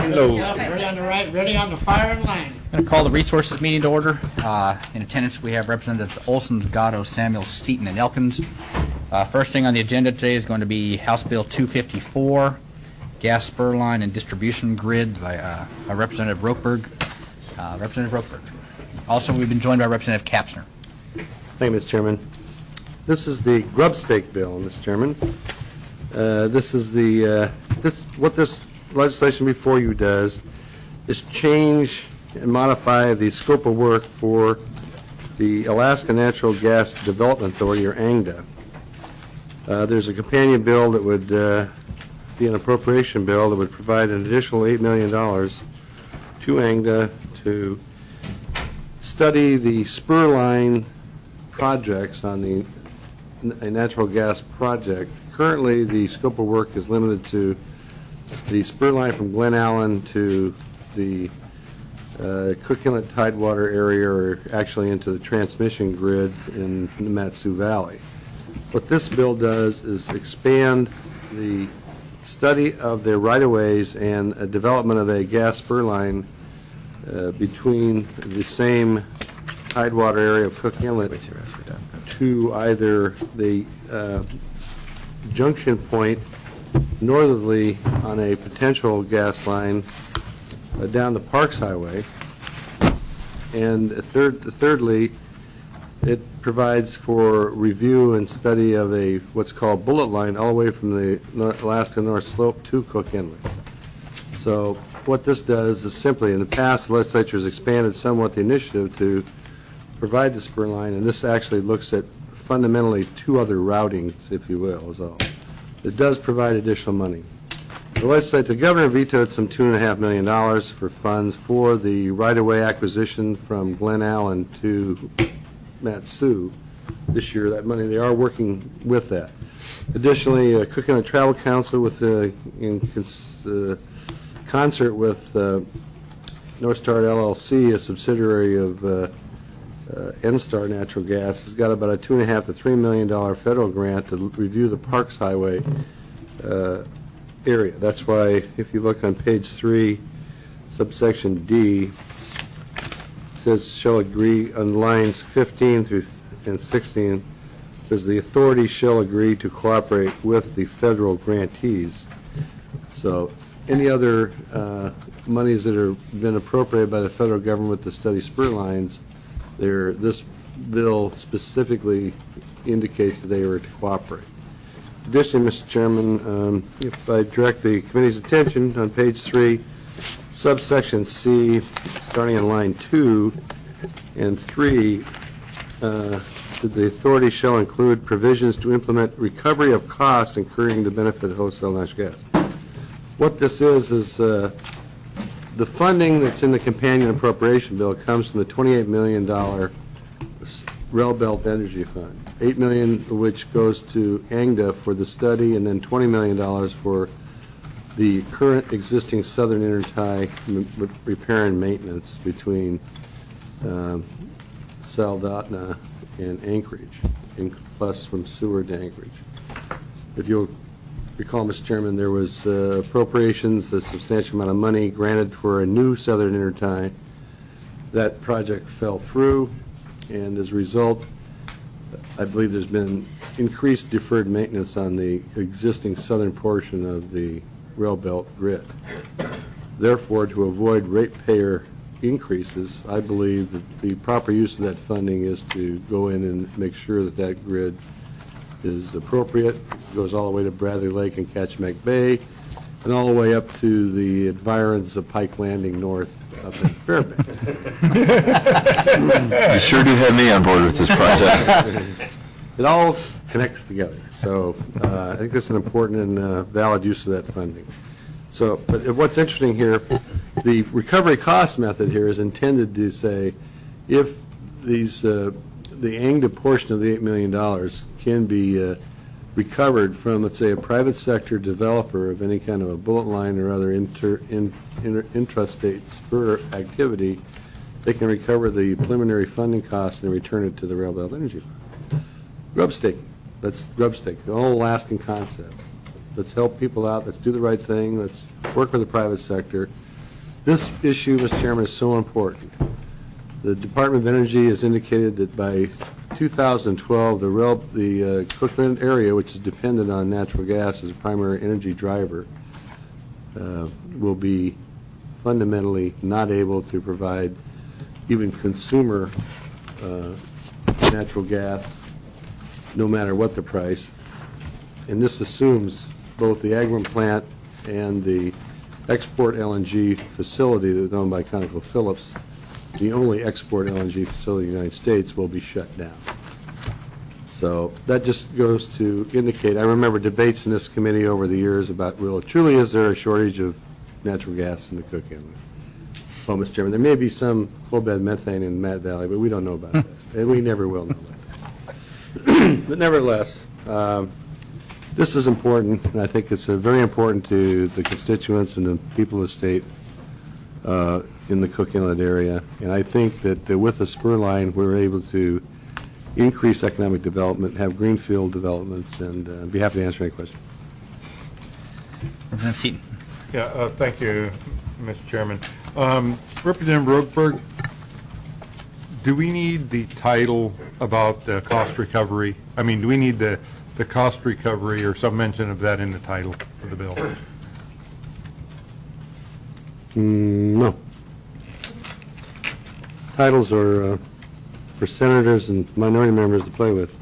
Hello. Ready on the right, ready on the firing line. I'm going to call the resources meeting to order. In attendance, we have Representatives Olson, Gatto, Samuel, Seaton, and Elkins. First thing on the agenda today is going to be House Bill 254, gas spur line and distribution grid by Representative Rokeberg. Also, we've been joined by Representative Kapsner. Thank you, Mr. Chairman. This is the grub stake bill, Mr. Chairman. What this legislation before you does is change and modify the scope of work for the Alaska Natural Gas Development Authority, or ANGDA. There's a companion bill that would be an appropriation bill that would provide an additional $8 million to ANGDA to study the spur line projects on a natural gas project. Currently, the scope of work is limited to the spur line from Glen Allen to the Cook Inlet Tidewater area, or actually into the transmission grid in the Mat-Su Valley. What this bill does is expand the study of their right-of-ways and a development of a gas spur line between the same Tidewater area of Cook Inlet to either the junction point northerly on a potential gas line down the Parks Highway, and thirdly, it provides for review and study of a what's called bullet line all the way from the Alaska North Slope to Cook Inlet. So what this does is simply, in the past, the legislature has expanded somewhat the initiative to provide the spur line, and this actually looks at fundamentally two other routings, if you will, is all. It does provide additional money. The governor vetoed some $2.5 million for funds for the right-of-way acquisition from Glen Allen to Mat-Su this year. That money, they are working with that. Additionally, Cook Inlet Travel Council, in concert with North Star LLC, a subsidiary of NSTAR Natural Gas, has got about a $2.5 to $3 million federal grant to review the Parks Highway area. That's why, if you look on page 3, subsection D, it says shall agree on lines 15 through and 16. It says the authority shall agree to cooperate with the federal grantees. So any other monies that have been appropriated by the federal government to study spur lines, this bill specifically indicates that they are to cooperate. Additionally, Mr. Chairman, if I direct the committee's attention on page 3, subsection C, starting on line 2 and 3, the authority shall include provisions to implement recovery of costs incurring the benefit of wholesale natural gas. What this is the funding that's in the companion appropriation bill comes from the $28 million Rail Belt Energy Fund, $8 million of which goes to ANGDA for the study, and then $20 million for the current existing southern intertie repair and maintenance between Soldotna and Anchorage, plus from Seward to Anchorage. If you'll recall, Mr. Chairman, there was appropriations, a substantial amount of money granted for a new southern intertie. That project fell through, and as a result, I believe there's been increased deferred maintenance on the existing southern portion of the rail belt grid. Therefore, to avoid ratepayer increases, I believe that the proper use of that funding is to go in and make sure that that grid is appropriate, goes all the way to Bradley Lake and Kachemak Bay, and all the way up to the environs of Pike Landing North up in Fairbanks. You sure do have me on board with this project. It all connects together. So I think that's an important and valid use of that funding. So, but what's interesting here, the recovery cost method here is intended to say if these the ANGDA portion of the $8 million can be recovered from, let's say, a private sector developer of any kind of a bullet line or other intrastate spur activity, they can recover the preliminary funding cost and return it to the Rail Belt Energy Fund. Grub staking. That's grub staking, the whole Alaskan concept. Let's help people out. Let's do the right thing. Let's work with the private sector. This issue, Mr. Chairman, is so important. The Department of Energy has indicated that by 2012, the Cookland area, which is dependent on natural gas as a primary energy driver, will be fundamentally not able to provide even consumer natural gas, no matter what the price. And this assumes both the Agrum plant and the export LNG facility that is owned by ConocoPhillips, the only export LNG facility in the United States, will be shut down. So that just goes to indicate, I remember debates in this committee over the years about, well, truly is there a shortage of natural gas in the Cook Inlet? Well, Mr. Chairman, there may be some coal bed methane in Matt Valley, but we don't know about that, and we never will know about that. But nevertheless, this is important, and I think it's very important to the constituents and the people of the state in the Cook Inlet area. And I think that with the spur line, we're able to increase economic development, have greenfield developments, and I'd be happy to answer any questions. Representative Seaton. Yeah, thank you, Mr. Chairman. Representative Roseburg, do we need the title about the cost recovery? I mean, do we need the cost recovery or some mention of that in the title of the bill? No. Titles are for senators and minority members to play with,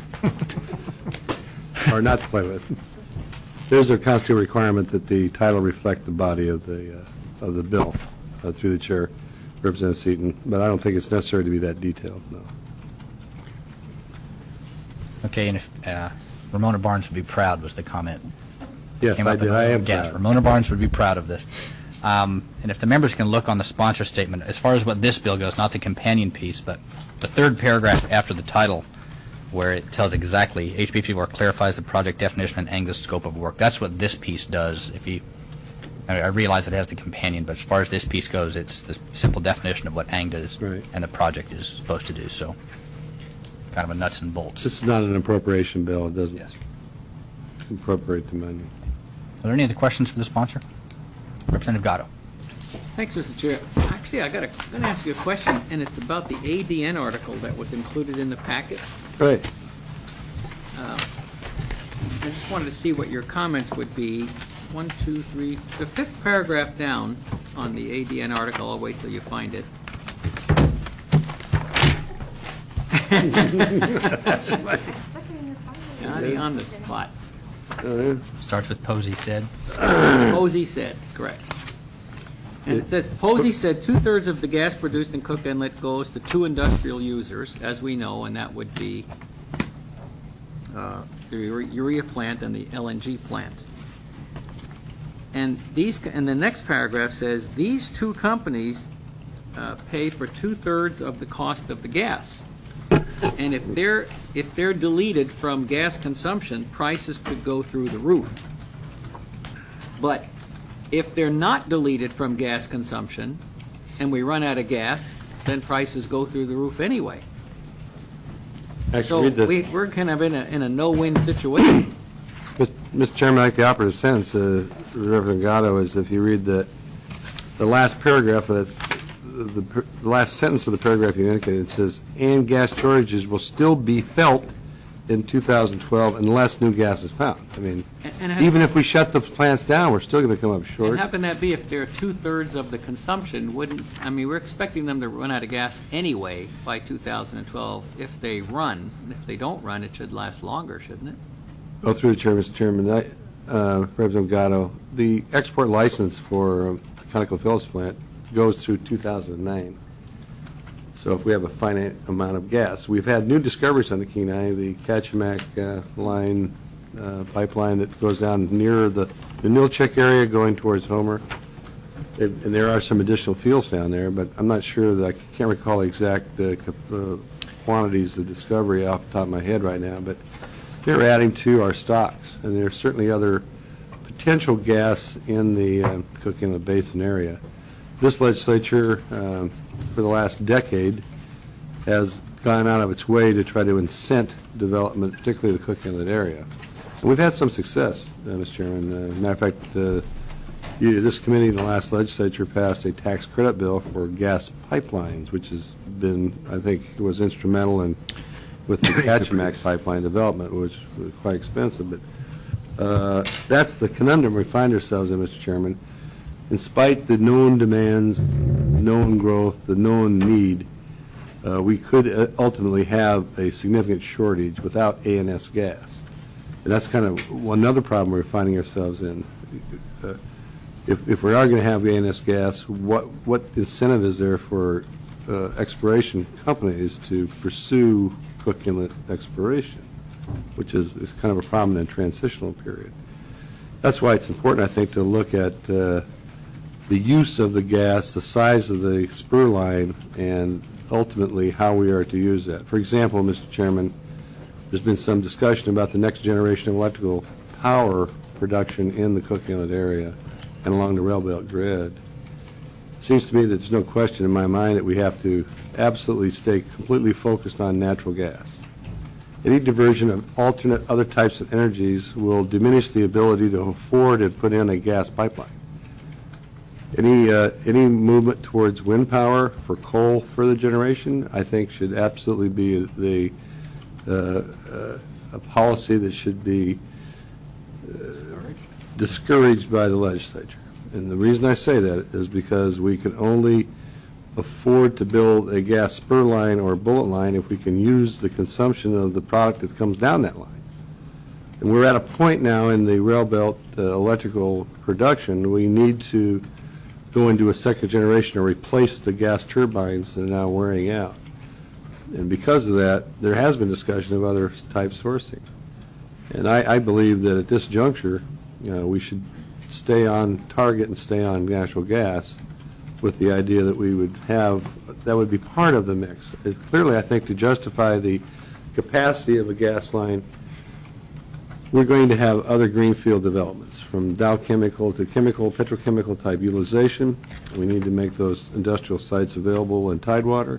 or not to play with. There's a constitutional requirement that the title reflect the body of the bill through the chair, Representative Seaton, but I don't think it's necessary to be that detailed, no. Okay, and if Ramona Barnes would be proud, was the comment. Yes, Came I up did. in- I am Yes, proud. Ramona Barnes would be proud of this. And if the members can look on the sponsor statement, as far as what this bill goes, not the companion piece, but the third paragraph after the title, where it tells exactly, HB54 clarifies the project definition and ANGA's scope of work. That's what this piece does. I realize it has the companion, but as far as this piece goes, it's the simple definition of what ANGA is Right. and the project is supposed to do. So, kind of a nuts and bolts. This is not an appropriation bill. It doesn't appropriate the money. Are there any other questions for the sponsor? Representative Gatto. Thanks, Mr. Chair. Actually, I'm going to ask you a question, and it's about the ADN article that was included in the packet. Right. I just wanted to see what your comments would be. 1, 2, 3, the fifth paragraph down on the ADN article. I'll wait till you find it. Johnny on the spot. Starts with Posey said. Posey said, correct. And it says, Posey said 2/3 of the gas produced in Cook Inlet goes to 2 industrial users, as we know, and that would be the urea plant and the LNG plant. And the next paragraph says, these 2 companies pay for 2/3 of the cost of the gas. And if they're deleted from gas consumption, prices could go through the roof. But if they're not deleted from gas consumption and we run out of gas, then prices go through the roof anyway. So Actually, read this. we're kind of in a no-win situation. Mr. Chairman, I like the operative sentence, Reverend Gatto, is if you read the last paragraph of the last sentence of the paragraph you indicated, it says, and gas shortages will still be felt in 2012 unless new gas is found. I mean, even if we shut the plants down, we're still going to come up short. And how can that be if they're 2/3 of the consumption? We're expecting them to run out of gas anyway by 2012 if they run. And if they don't run, it should last longer, shouldn't it? Oh, through the chair, Mr. Chairman, Representative Gatto, the export license for the ConocoPhillips plant goes through 2009. So if we have a finite amount of gas, we've had new discoveries on the Kenai, the Kachemak line, pipeline that goes down near the Nilchik area going towards Homer. And there are some additional fields down there, but I'm not sure that I can't recall the exact quantities of discovery off the top of my head right now, but they're adding to our stocks, and there's certainly other potential gas in the Cook Inlet Basin area. This legislature, for the last decade, has gone out of its way to try to incent development, particularly the Cook Inlet area. And we've had some success, Mr. Chairman. Matter of fact, This committee in the last legislature passed a tax credit bill for gas pipelines, which has been, I think, was instrumental in with the Kachemak pipeline development, which was quite expensive. But that's the conundrum we find ourselves in, Mr. Chairman. In spite the known demands, known growth, the known need, we could ultimately have a significant shortage without A&S gas. And that's kind of another problem we're finding ourselves in. If we are going to have A&S gas, what incentive is there for exploration companies to pursue Cook Inlet exploration, which is kind of a problem in a transitional period? That's why it's important, I think, to look at the use of the gas, the size of the spur line, and ultimately how we are to use that. For example, Mr. Chairman, there's been some discussion about the next generation of electrical power production in the Cook Inlet area and along the rail belt grid. It seems to me that there's no question in my mind that we have to absolutely stay completely focused on natural gas. Any diversion of alternate other types of energies will diminish the ability to afford and put in a gas pipeline. Any movement towards wind power for coal further generation, I think, should absolutely be a policy that should be discouraged by the legislature. And the reason I say that is because we can only afford to build a gas spur line or bullet line if we can use the consumption of the product that comes down that line. And we're at a point now in the rail belt electrical production, we need to go into a second generation or replace the gas turbines that are now wearing out. And because of that, there has been discussion of other type sourcing. And I believe that at this juncture, we should stay on target and stay on natural gas with the idea that we would have, that would be part of the mix. Clearly, I think, to justify the capacity of a gas line, we're going to have other greenfield developments, from Dow Chemical to chemical, petrochemical type utilization. We need to make those industrial sites available in Tidewater,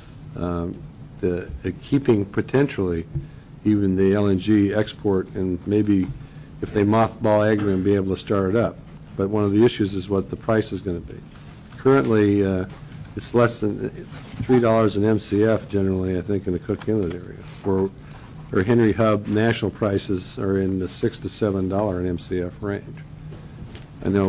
keeping potentially even the LNG export, and maybe if they mothball Agrium, be able to start it up. But one of the issues is what the price is going to be. Currently, it's less than $3 an MCF generally, I think, in the Cook Inlet area. For Henry Hub, national prices are in the $6 to $7 an MCF range. I know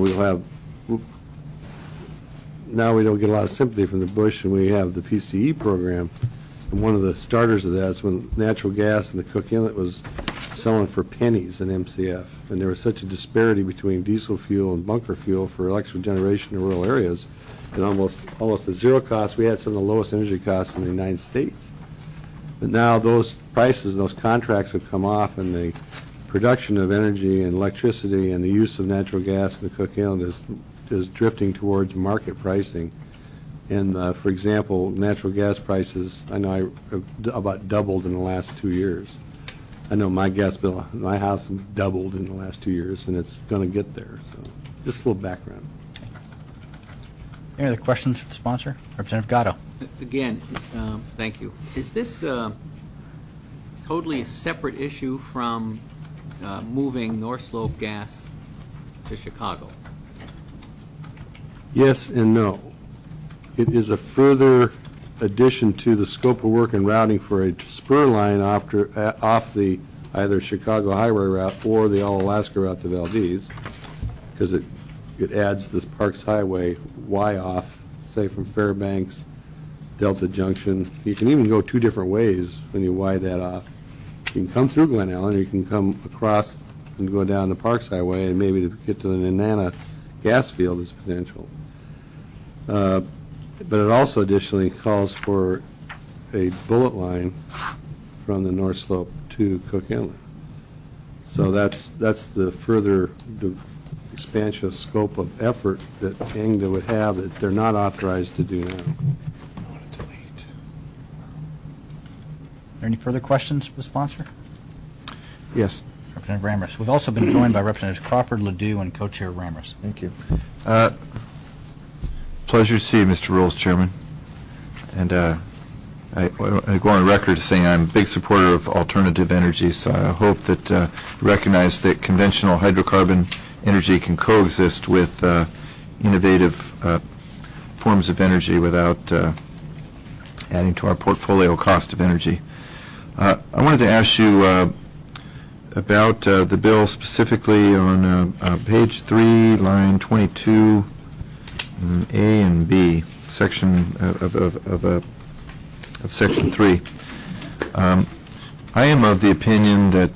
now we don't get a lot of sympathy from the Bush, and we have the PCE program. And one of the starters of that is when natural gas in the Cook Inlet was selling for pennies an MCF, and there was such a disparity between diesel fuel and bunker fuel for electrical generation in rural areas, and almost at zero cost. We had some of the lowest energy costs in the United States. But now those prices, those contracts have come off, and the production of energy and electricity and the use of natural gas in the Cook Inlet is drifting towards market pricing. And, for example, natural gas prices, I know about doubled in the last 2 years. I know my gas bill, my house has doubled in the last 2 years, and it's going to get there. So just a little background. Any other questions for the sponsor? Representative Gatto. Again, thank you. Is this totally a separate issue from moving North Slope gas to Chicago? Yes and no. It is a further addition to the scope of work and routing for a spur line off the either Chicago Highway route or the All-Alaska route to Valdez, because it adds this Parks Highway Y off, say from Fairbanks, Delta Junction. You can even go two different ways when you Y that off. You can come through Glen Ellen, or you can come across and go down the Parks Highway, and maybe to get to the Nenana gas field is potential. But it also additionally calls for a bullet line from the North Slope to Cook Inlet. So that's the further expansion of scope of effort that ANGDA would have that they're not authorized to do now. Are there any further questions for the sponsor? Yes. Representative Ramrus. We've also been joined by Representatives Crawford, Ledoux, and Co-Chair Ramrus. Thank you. Pleasure to see you, Mr. Rolls, Chairman. And I go on record saying I'm a big supporter of alternative energy, so I hope that you recognize that conventional hydrocarbon energy can coexist with innovative forms of energy without adding to our portfolio cost of energy. I wanted to ask you about the bill specifically on page 3, line 22, A and B, section of section 3. I am of the opinion that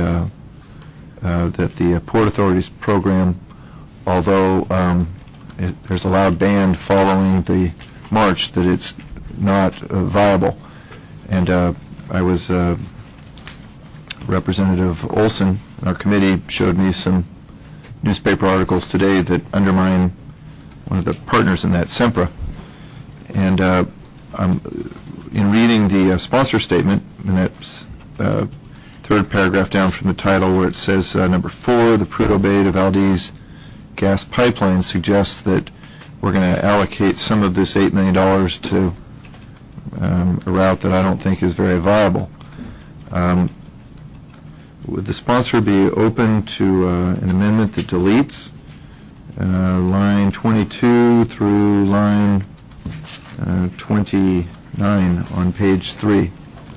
the Port Authority's program, although there's a loud band following the march, that it's not viable. And I was Representative Olson, our committee, showed me some newspaper articles today that undermine one of the partners in that, Sempra. And in reading the sponsor statement, and that's third paragraph down from the title where it says number 4, the Prudhoe Bay to Valdez gas pipeline, suggests that we're going to allocate some of this $8 million to a route that I don't think is very viable. Would the sponsor be open to an amendment that deletes line 22 through line 29 on page 3?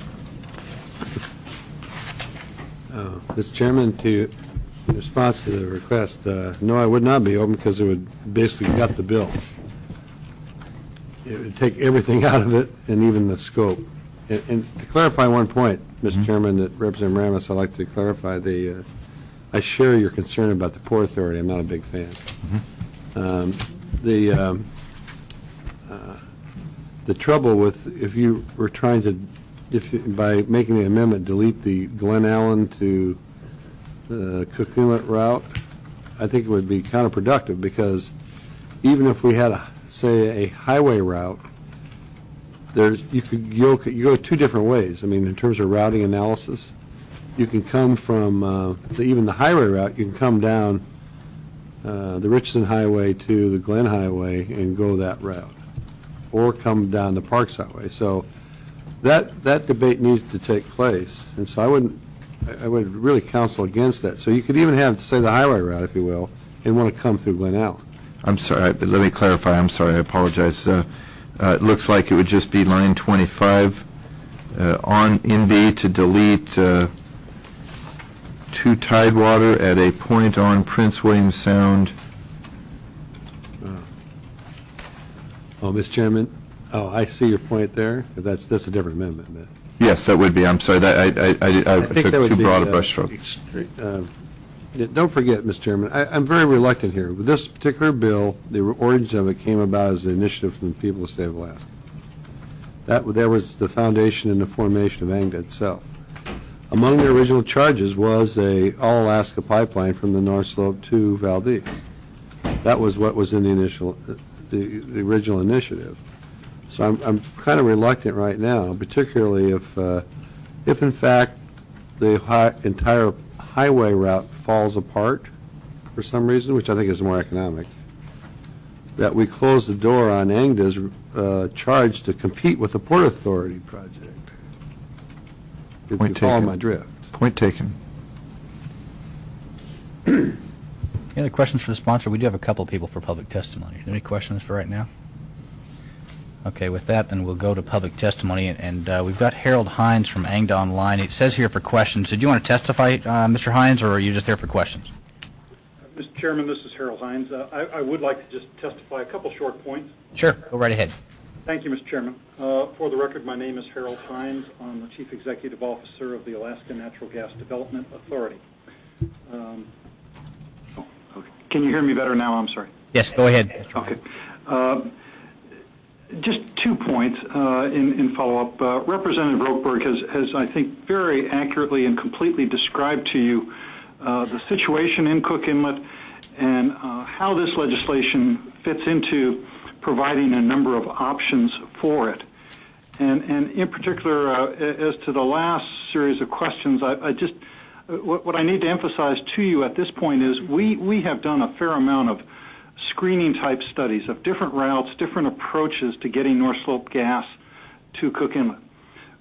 Mr. Chairman, in response to the request, no, I would not be open because it would basically gut the bill. It would take everything out of it and even the scope. And to clarify one point, Mr. Chairman, that Representative Ramos, I'd like to clarify I share your concern about the Port Authority. I'm not a big fan. The trouble with, if you were trying to, by making the amendment, delete the Glen Allen to Cook Inlet route, I think it would be counterproductive, because even if we had, say, a highway route, you could go 2 different ways. I mean, in terms of routing analysis, you can come from even the highway route. You can come down the Richardson Highway to the Glen Highway and go that route, or come down the Parks Highway. So that debate needs to take place, and so I would really counsel against that. So you could even have, say, the highway route, if you will, and want to come through Glen Allen. I'm sorry, let me clarify. I'm sorry, I apologize. It looks like it would just be line 25 in B to delete to Tidewater at a point on Prince William Sound. Oh, Mr. Chairman, I see your point there. That's a different amendment. But Yes, that would be. I'm sorry, I think took that would too be, broad a brushstroke. Don't forget, Mr. Chairman, I'm very reluctant here. With this particular bill, the origin of it came about as an initiative from the people of the state of Alaska. That was the foundation and the formation of ANGDA itself. Among the original charges was a all-Alaska pipeline from the North Slope to Valdez. That was what was in the original initiative. So I'm kind of reluctant right now, particularly if in fact the entire highway route falls apart for some reason, which I think is more economic, that we close the door on ANGDA's charge to compete with the Port Authority project. If Point you follow taken. my drift. Point taken. Any other questions for the sponsor? We do have a couple of people for public testimony. Any questions for right now? Okay, with that, then we'll go to public testimony, and we've got Harold Hines from ANGDA online. It says here for questions. Did you want to testify, Mr. Hines, or are you just there for questions? Mr. Chairman, this is Harold Hines. I would like to just testify a couple short points. Sure, go right ahead. Thank you, Mr. Chairman. For the record, my name is Harold Hines. I'm the Chief Executive Officer of the Alaska Natural Gas Development Authority. Can you hear me better now? I'm sorry. Yes, go ahead. Okay. Just 2 points in follow-up. Representative Rokeberg has, I think, very accurately and completely described to you the situation in Cook Inlet and how this legislation fits into providing a number of options for it. And in particular, as to the last series of questions, what I need to emphasize to you at this point is we have done a fair amount of screening type studies of different routes, different approaches to getting North Slope gas to Cook Inlet.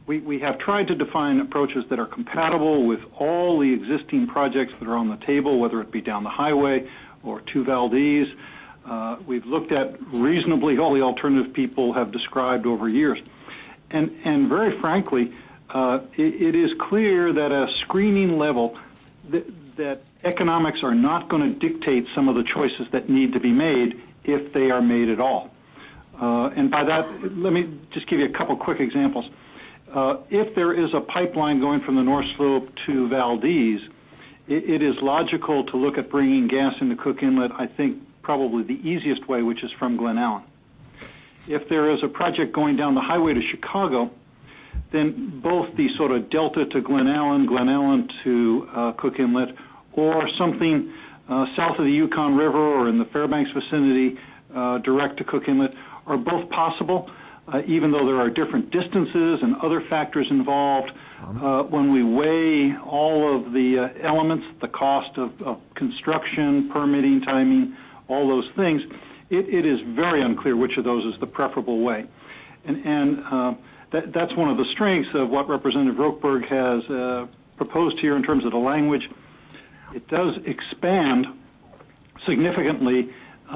We have tried to define approaches that are compatible with all the existing projects that are on the table, whether it be down the highway or to Valdez. We've looked at reasonably all the alternatives people have described over years. And very frankly, it is clear that at a screening level that economics are not going to dictate some of the choices that need to be made if they are made at all. And by that, let me just give you a couple quick examples. If there is a pipeline going from the North Slope to Valdez, it is logical to look at bringing gas into Cook Inlet, I think probably the easiest way, which is from Glen Allen. If there is a project going down the highway to Chicago, then both the sort of delta to Glen Allen to Cook Inlet, or something south of the Yukon River or in the Fairbanks vicinity direct to Cook Inlet are both possible. Even though there are different distances and other factors involved, when we weigh all of the elements, the cost of construction, permitting, timing, all those things, it is very unclear which of those is the preferable way. And that's one of the strengths of what Representative Rokeberg has proposed here in terms of the language. It does expand significantly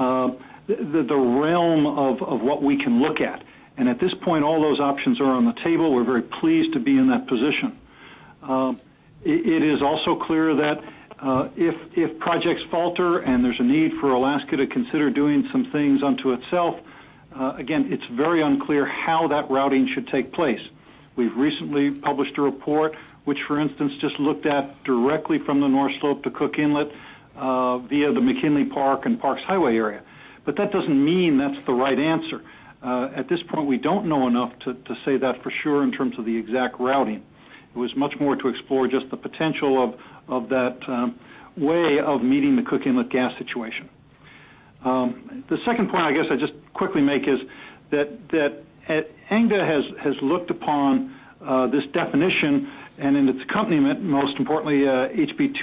the realm of what we can look at. And at this point, all those options are on the table. We're very pleased to be in that position. It is also clear that if projects falter and there's a need for Alaska to consider doing some things unto itself, again, it's very unclear how that routing should take place. We've recently published a report which, for instance, just looked at directly from the North Slope to Cook Inlet via the McKinley Park and Parks Highway area. But that doesn't mean that's the right answer. At this point, we don't know enough to say that for sure in terms of the exact routing. It was much more to explore just the potential of that way of meeting the Cook Inlet gas situation. The second point I guess I just quickly make is that ANGDA has looked upon this definition and in its accompaniment, most importantly, HB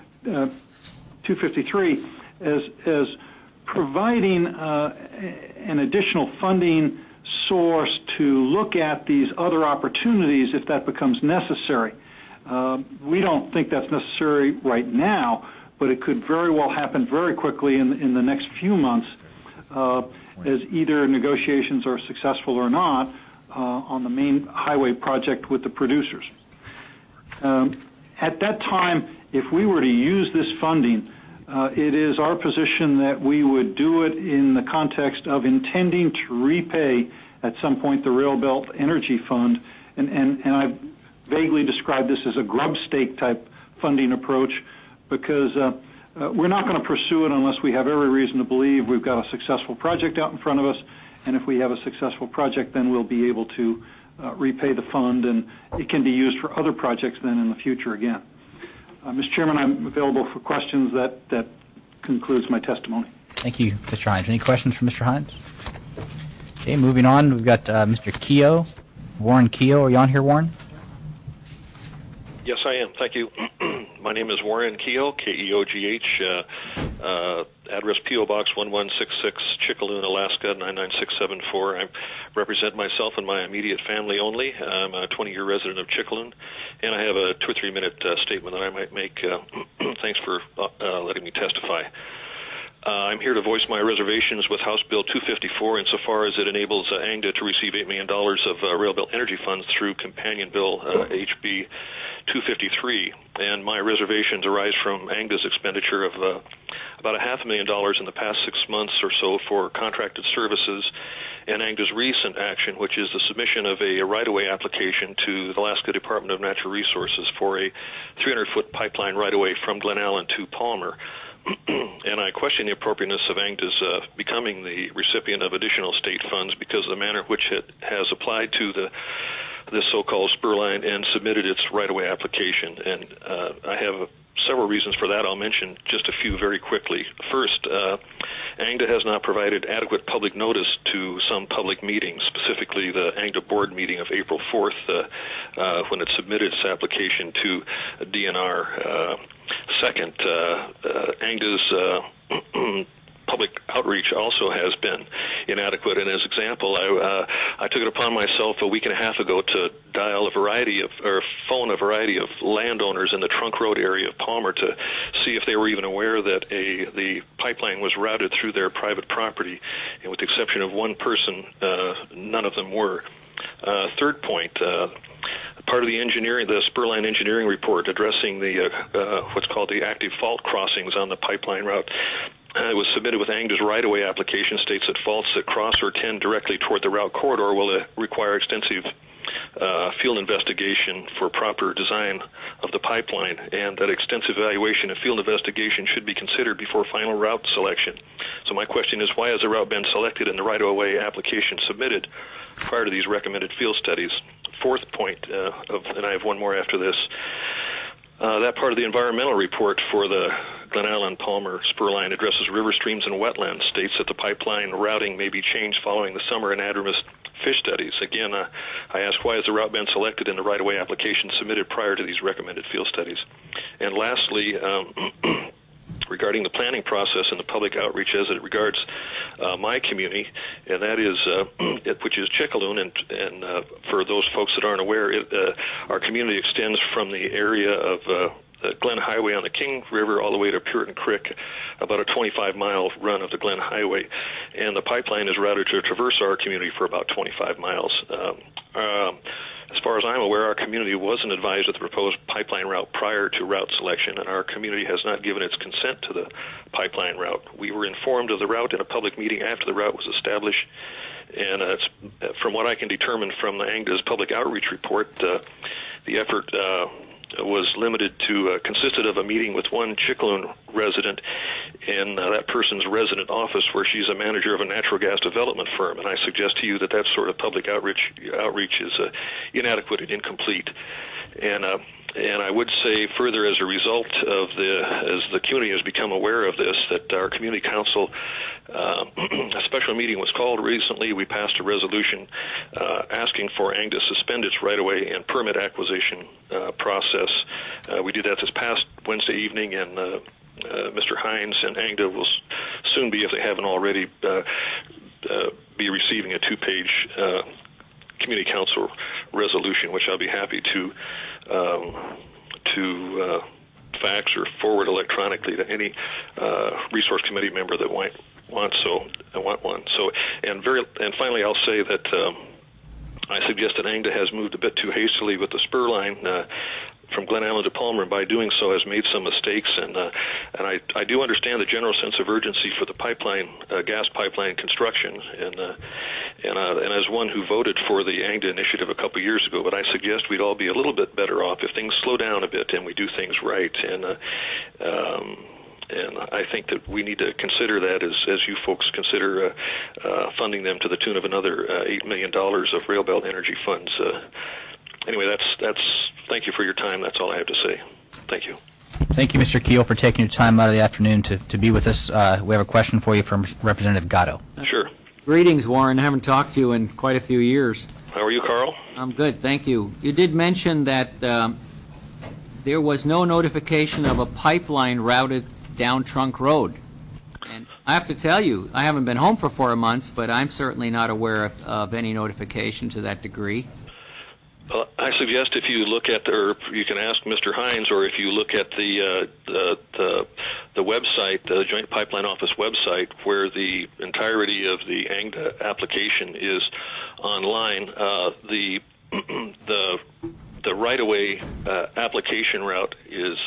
253, as providing an additional funding source to look at these other opportunities if that becomes necessary. We don't think that's necessary right now, but it could very well happen very quickly in the next few months as either negotiations are successful or not on the main highway project with the producers. At that time, if we were to use this funding, it is our position that we would do it in the context of intending to repay at some point the Railbelt Energy Fund, and I've vaguely described this as a grub stake type funding approach because we're not going to pursue it unless we have every reason to believe we've got a successful project out in front of us, and if we have a successful project, then we'll be able to repay the fund, and it can be used for other projects then in the future again. Mr. Chairman, I'm available for questions. That concludes my testimony. Thank you, Mr. Hines. Any questions for Mr. Hines? Okay, moving on, we've got Mr. Keogh, Warren Keogh. Are you on here, Warren? Yes, I am. Thank you. My name is Warren Keogh, K-E-O-G-H, address P.O. Box 1166, Chickaloon, Alaska, 99674. I represent myself and my immediate family only. I'm a 20-year resident of Chickaloon, and I have a 2 or 3 minute statement that I might make. Thanks for letting me testify. I'm here to voice my reservations with House Bill 254 insofar as it enables ANGDA to receive $8 million of Railbelt Energy funds through Companion Bill HB 253. And my reservations arise from ANGDA's expenditure of about $500,000 in the past 6 months or so for contracted services, and ANGDA's recent action, which is the submission of a right-of-way application to the Alaska Department of Natural Resources for a 300-foot pipeline right-of-way from Glen Allen to Palmer. And I question the appropriateness of ANGDA's becoming the recipient of additional state funds because of the manner in which it has applied to this so-called spur line and submitted its right-of-way application. And I have several reasons for that. I'll mention just a few very quickly. First, ANGDA has not provided adequate public notice to some public meetings, specifically the ANGDA board meeting of April 4th when it submitted its application to DNR. Second, ANGDA's public outreach also has been inadequate. And as example, I took it upon myself a week and a half ago to dial phone a variety of landowners in the Trunk Road area of Palmer to see if they were even aware that the pipeline was routed through their private property. And with the exception of one person, none of them were. Third point, part of the Spurline engineering report addressing the what's called the active fault crossings on the pipeline route. It was submitted with ANGDA's right-of-way application, states that faults that cross or tend directly toward the route corridor will require extensive field investigation for proper design of the pipeline, and that extensive evaluation and field investigation should be considered before final route selection. So my question is, why has the route been selected in the right-of-way application submitted prior to these recommended field studies? Fourth point, and I have one more after this, that part of the environmental report for the Glen Allen Palmer Spurline addresses river streams and wetlands, states that the pipeline routing may be changed following the summer anadromous fish studies. Again, I ask, why has the route been selected in the right-of-way application submitted prior to these recommended field studies? And lastly, regarding the planning process and the public outreach as it regards my community, and that is, which is Chickaloon, and for those folks that aren't aware, our community extends from the area of the Glen Highway on the King River all the way to Puritan Creek, about a 25-mile run of the Glen Highway, and the pipeline is routed to traverse our community for about 25 miles. As far as I'm aware, our community wasn't advised of the proposed pipeline route prior to route selection, and our community has not given its consent to the pipeline route. We were informed of the route in a public meeting after the route was established, and from what I can determine from the ANGDA's public outreach report, the effort was limited to consisted of a meeting with one Chickaloon resident in that person's resident office, where she's a manager of a natural gas development firm. And I suggest to you that that sort of public outreach is inadequate and incomplete. And I would say further, as a result of as the community has become aware of this, that our community council, a special meeting was called recently. We passed a resolution asking for ANGDA to suspend its right-of-way and permit acquisition process. We did that this past Wednesday evening, and Mr. Hines and ANGDA will soon be, if they haven't already, be receiving a two-page community council resolution, which I'll be happy to fax or forward electronically to any resource committee member that want one. So, and finally, I'll say that I suggest that ANGDA has moved a bit too hastily with the spur line from Glen Allen to Palmer, and by doing so has made some mistakes. And I do understand the general sense of urgency for the pipeline, gas pipeline construction, and as one who voted for the ANGDA initiative a couple of years ago, but I suggest we'd all be a little bit better off if things slow down a bit and we do things right. And I think that we need to consider that as you folks consider funding them to the tune of another $8 million of Railbelt Energy funds. Anyway, that's. Thank you for your time. That's all I have to say. Thank you. Thank you, Mr. Keel, for taking your time out of the afternoon to be with us. We have a question for you from Representative Gatto. Sure. Greetings, Warren. I haven't talked to you in quite a few years. How are you, Carl? I'm good, thank you. You did mention that there was no notification of a pipeline routed down Trunk Road. And I have to tell you, I haven't been home for 4 months, but I'm certainly not aware of any notification to that degree. I suggest if you look at, or you can ask Mr. Hines, or if you look at the website, the Joint Pipeline Office website, where the entirety of the ANGDA application is online, the right-of-way application route is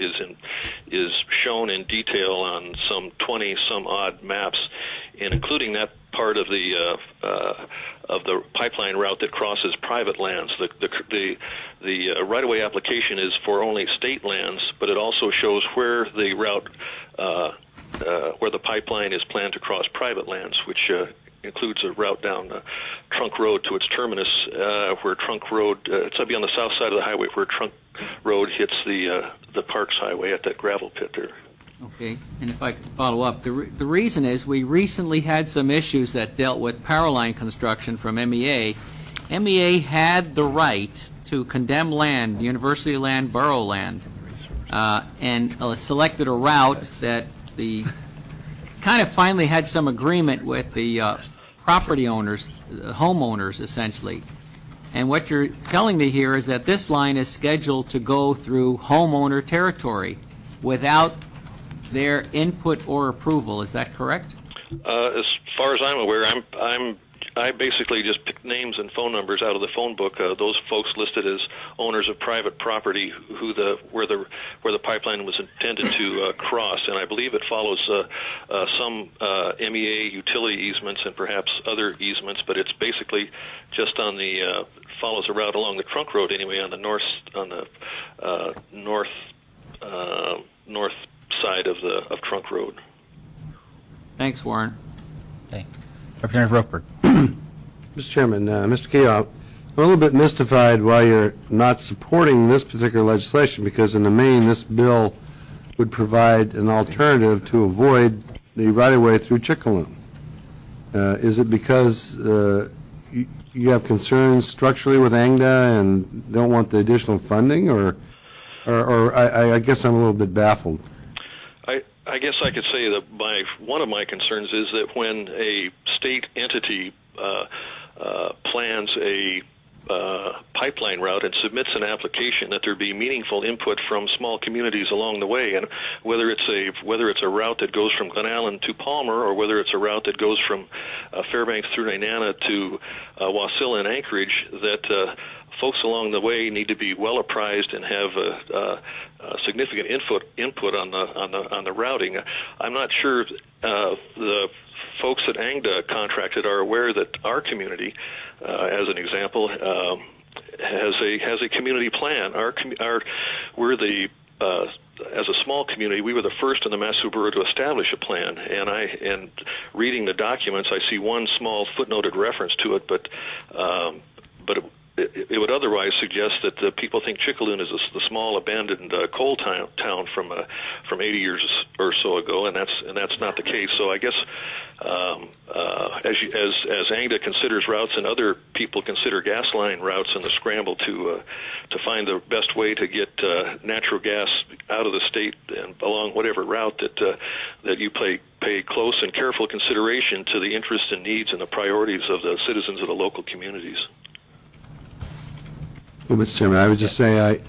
shown in detail on some 20-some-odd maps, and including that part of the pipeline route that crosses private lands. The right-of-way application is for only state lands, but it also shows where the route, where the pipeline is planned to cross private lands, which includes a route down Trunk Road to its terminus, where Trunk Road, it's going to be on the south side of the highway, where Trunk Road hits the Parks Highway at that gravel pit there. Okay, and if I could follow up, the reason is we recently had some issues that dealt with power line construction from MEA. MEA had the right to condemn land, university land, borough land, and selected a route that the kind of finally had some agreement with the property owners, the homeowners essentially. And what you're telling me here is that this line is scheduled to go through homeowner territory without their input or approval. Is that correct? As far as I'm aware, I basically just picked names and phone numbers out of the phone book. Those folks listed as owners of private property where the pipeline was intended to cross, and I believe it follows some MEA utility easements and perhaps other easements, but it's basically just on the follows a route along the trunk road anyway on the north side of Trunk Road. Thanks, Warren. Okay. Representative Rokeberg. Mr. Chairman, Mr. Keogh, I'm a little bit mystified why you're not supporting this particular legislation, because in the main, this bill would provide an alternative to avoid the right-of-way through Chickaloon. Is it because you have concerns structurally with ANGDA and don't want the additional funding, or I guess I'm a little bit baffled. I guess I could say that one of my concerns is that when a state entity plans a pipeline route and submits an application, that there be meaningful input from small communities along the way, and whether it's a route that goes from Glen Allen to Palmer, or whether it's a route that goes from Fairbanks through Nenana to Wasilla and Anchorage, that folks along the way need to be well apprised and have significant input on the routing. I'm not sure the folks at ANGDA contracted are aware that our community, as an example, has a community plan. We're the as a small community, we were the first in the Mat-Su Borough to establish a plan. And reading the documents, I see one small footnoted reference to it, but it would otherwise suggest that people think Chickaloon is the small abandoned coal town from 80 years or so ago, and that's not the case. So I guess as ANGDA considers routes and other people consider gas line routes in the scramble to find the best way to get natural gas out of the state and along whatever route, that you pay close and careful consideration to the interests and needs and the priorities of the citizens of the local communities. Well, Mr. Chairman, I would just say,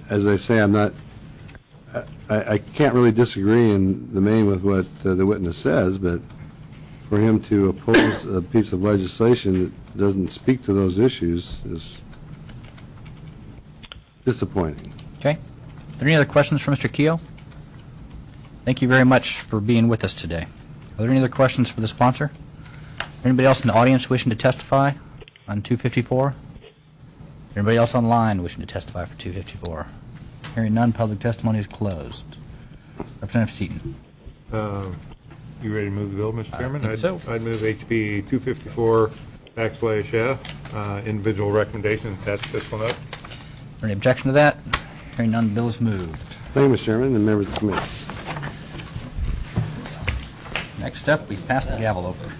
I can't really disagree in the main with what the witness says, but for him to oppose a piece of legislation that doesn't speak to those issues is disappointing. Okay. Are there any other questions for Mr. Keogh? Thank you very much for being with us today. Are there any other questions for the sponsor? Anybody else in the audience wishing to testify on 254? Anybody else online wishing to testify for 254? Hearing none, public testimony is closed. Representative Seaton. You ready to move the bill, Mr. Chairman? I think so. I'd move HB 254/F, individual recommendation, attach this one up. Any objection to that? Hearing none, the bill is moved. Thank you, Mr. Chairman, and members of the committee. Next up, we pass the gavel over.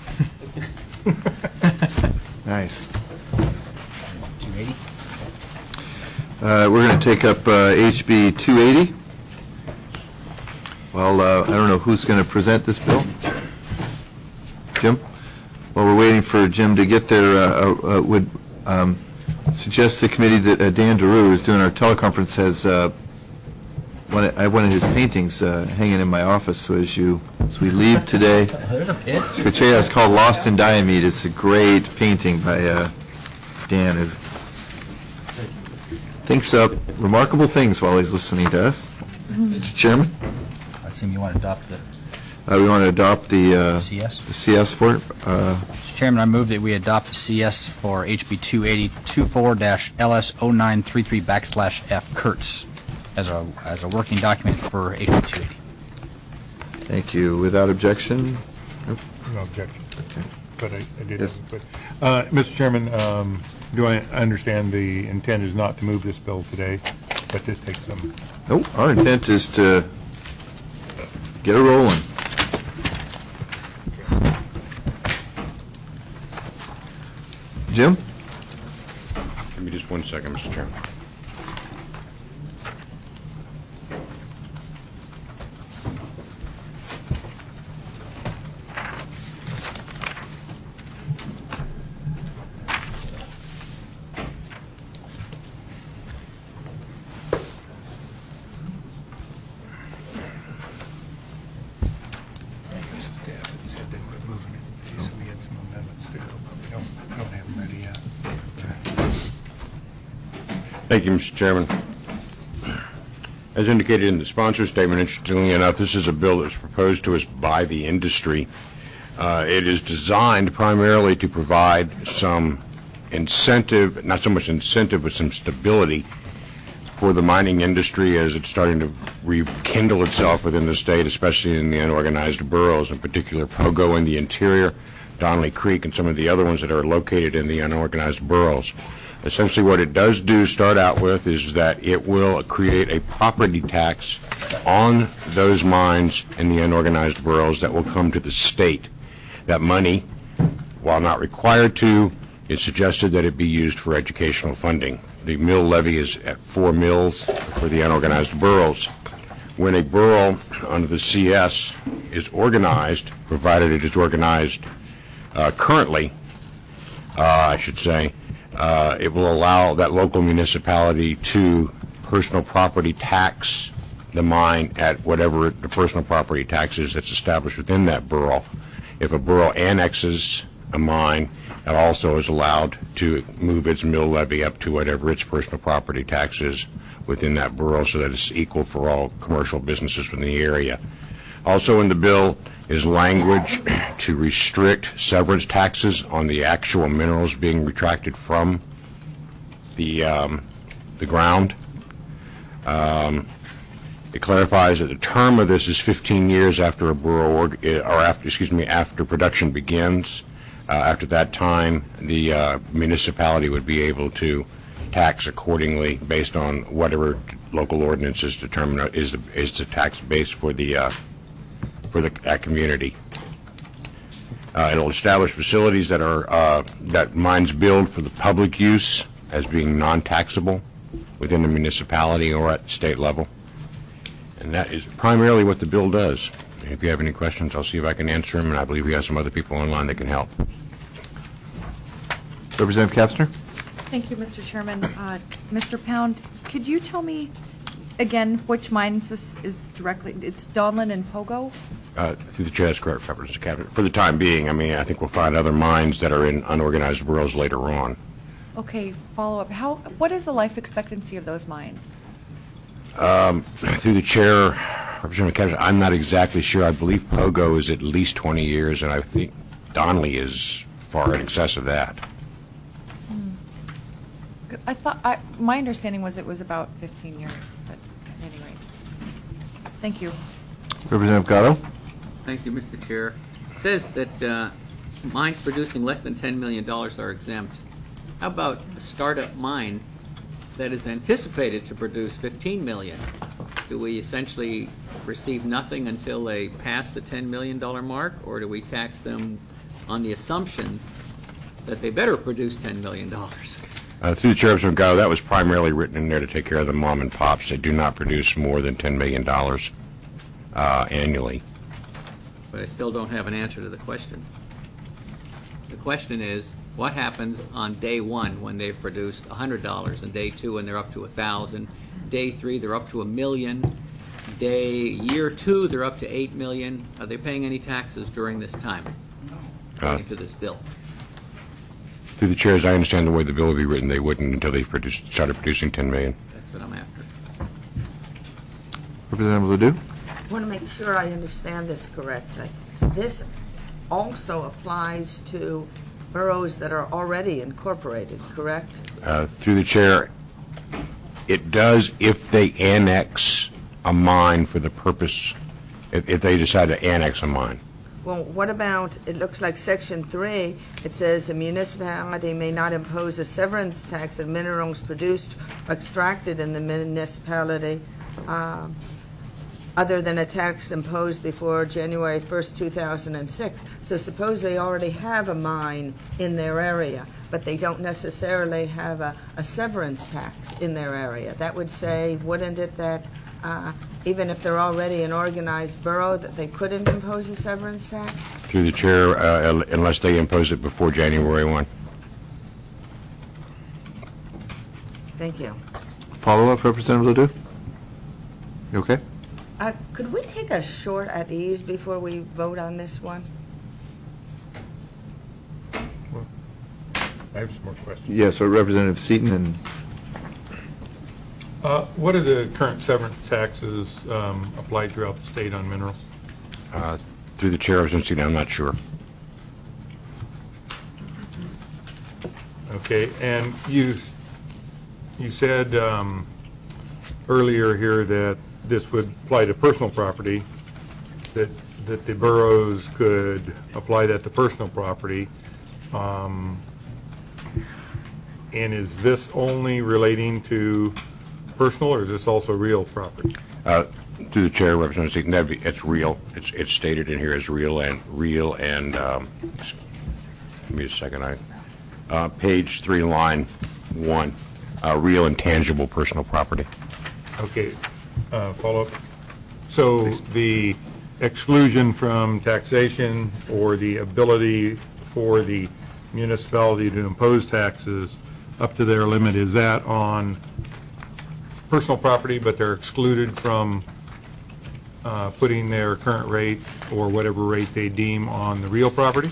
Nice. 280. We're going to take up HB 280. Well, I don't know who's going to present this bill. Jim? While we're waiting for Jim to get there, would suggest to the committee that Dan DeRue, who's doing our teleconference, has one of his paintings hanging in my office. So as we leave today, There's a pit. it's called Lost in Diomede. It's a great painting by Dan, who thinks up remarkable things while he's listening to us. Mr. Chairman? I assume you want to adopt the We want to adopt the CS? the CS for it. Mr. Chairman, I move that we adopt the CS for HB 280 24-LS0933/F Kurtz as a working document for HB 280. Thank you. Without objection? No objection. Okay. But I did Yes. have a question. Mr. Chairman, do I understand the intent is not to move this bill today, but this takes some... Nope. Our intent is to get it rolling. Jim? Give me just 1 second, Mr. Chairman. Thank you, Mr. Chairman. As indicated in the sponsor statement, interestingly enough, this is a bill that was proposed to us by the industry. It is designed primarily to provide some incentive, not so much incentive, but some stability for the mining industry as it's starting to rekindle itself within the state, especially in the unorganized boroughs, in particular Pogo in the interior, Donnelly Creek, and some of the other ones that are located in the unorganized boroughs. Essentially what it does do, start out with, is that it will create a property tax on those mines in the unorganized boroughs that will come to the state. That money, while not required to, it's suggested that it be used for educational funding. The mill levy is at 4 mills for the unorganized boroughs. When a borough under the CS is organized, provided it is organized currently, I should say, it will allow that local municipality to personal property tax the mine at whatever the personal property tax is that's established within that borough. If a borough annexes a mine, it also is allowed to move its mill levy up to whatever its personal property tax is within that borough, so that it's equal for all commercial businesses within the area. Also in the bill is language to restrict severance taxes on the actual minerals being retracted from the ground. It clarifies that the term of this is 15 years after a borough, after production begins. After that time, the municipality would be able to tax accordingly based on whatever local ordinances determine is the tax base for that community. It'll establish facilities that are that mines build for the public use as being non-taxable within the municipality or at state level. And that is primarily what the bill does. If you have any questions, I'll see if I can answer them, and I believe we have some other people online that can help. Representative Kapsner? Thank you, Mr. Chairman. Mr. Pound, could you tell me again which mines this is directly? It's Donlin and Pogo? Through the chair, that's correct, Representative Kapsner. For the time being, I mean, I think we'll find other mines that are in unorganized boroughs later on. Okay, follow up. What is the life expectancy of those mines? Through the chair, Representative Kapsner, I'm not exactly sure. I believe Pogo is at least 20 years, and I think Donnelly is far in excess of that. I thought my understanding was it was about 15 years, but anyway. Thank you. Representative Gatto? Thank you, Mr. Chair. It says that mines producing less than $10 million are exempt. How about a startup mine that is anticipated to produce $15 million? Do we essentially receive nothing until they pass the $10 million mark, or do we tax them on the assumption that they better produce $10 million? Through the chair, Representative Gatto, that was primarily written in there to take care of the mom and pops. They do not produce more than $10 million annually. But I still don't have an answer to the question. The question is, what happens on day one when they've produced $100, and day two when they're up to $1,000, day three they're up to $1 million, year two they're up to $8 million? Are they paying any taxes during this time, according to this bill? Through the chair, as I understand the way the bill will be written, they wouldn't until they started producing $10 million. That's what I'm after. Representative Ledoux? I want to make sure I understand this correctly. This also applies to boroughs that are already incorporated, correct? Through the chair, it does if they annex a mine for the purpose, if they decide to annex a mine. Well, what about, it looks like Section 3, it says a municipality may not impose a severance tax on minerals produced or extracted in the municipality other than a tax imposed before January 1st, 2006. So suppose they already have a mine in their area, but they don't necessarily have a severance tax in their area. That would say, wouldn't it, that even if they're already an organized borough, that they couldn't impose a severance tax? Through the chair, unless they impose it before January 1. Thank you. Follow-up, Representative Ledoux? You okay? Could we take a short at ease before we vote on this one? I have some more questions. Yes, so Representative Seaton and What are the current severance taxes applied throughout the state on minerals? Through the chair, I'm not sure. Okay, and you said earlier here that this would apply to personal property, that the boroughs could apply that to personal property. And is this only relating to personal, or is this also real property? Through the chair, Representative Seaton, it's real. It's stated in here as real and give me a second. Page 3, line 1, real and tangible personal property. Okay, follow up. So the exclusion from taxation or the ability for the municipality to impose taxes up to their limit, is that on personal property, but they're excluded from putting their current rate or whatever rate they deem on the real property?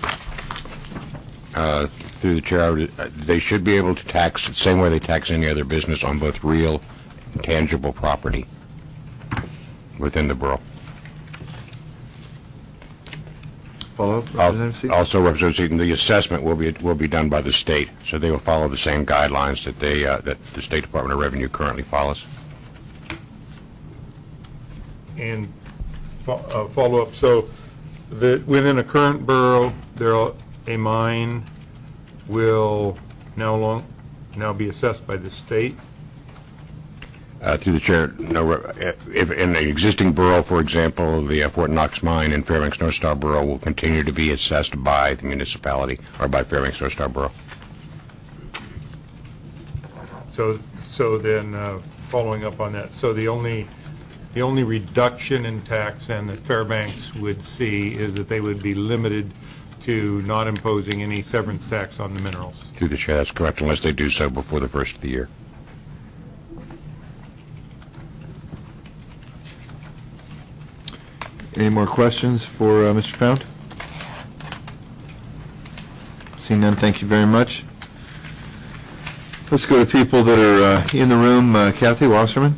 Through the chair, they should be able to tax the same way they tax any other business on both real and tangible property within the borough. Follow up, Representative Seaton? Also, Representative Seaton, the assessment will be done by the state, so they will follow the same guidelines that that the State Department of Revenue currently follows. And follow up, so that within a current borough, a mine will now be assessed by the state? Through the chair, no. If in the existing borough, for example, the Fort Knox mine in Fairbanks North Star Borough will continue to be assessed by the municipality or by Fairbanks North Star Borough. So then, following up on that, so the only reduction in tax and that Fairbanks would see is that they would be limited to not imposing any severance tax on the minerals? Through the chair, that's correct, unless they do so before the first of the year. Any more questions for Mr. Pound? Seeing none, thank you very much. Let's go to people that are in the room. Kathy Wasserman.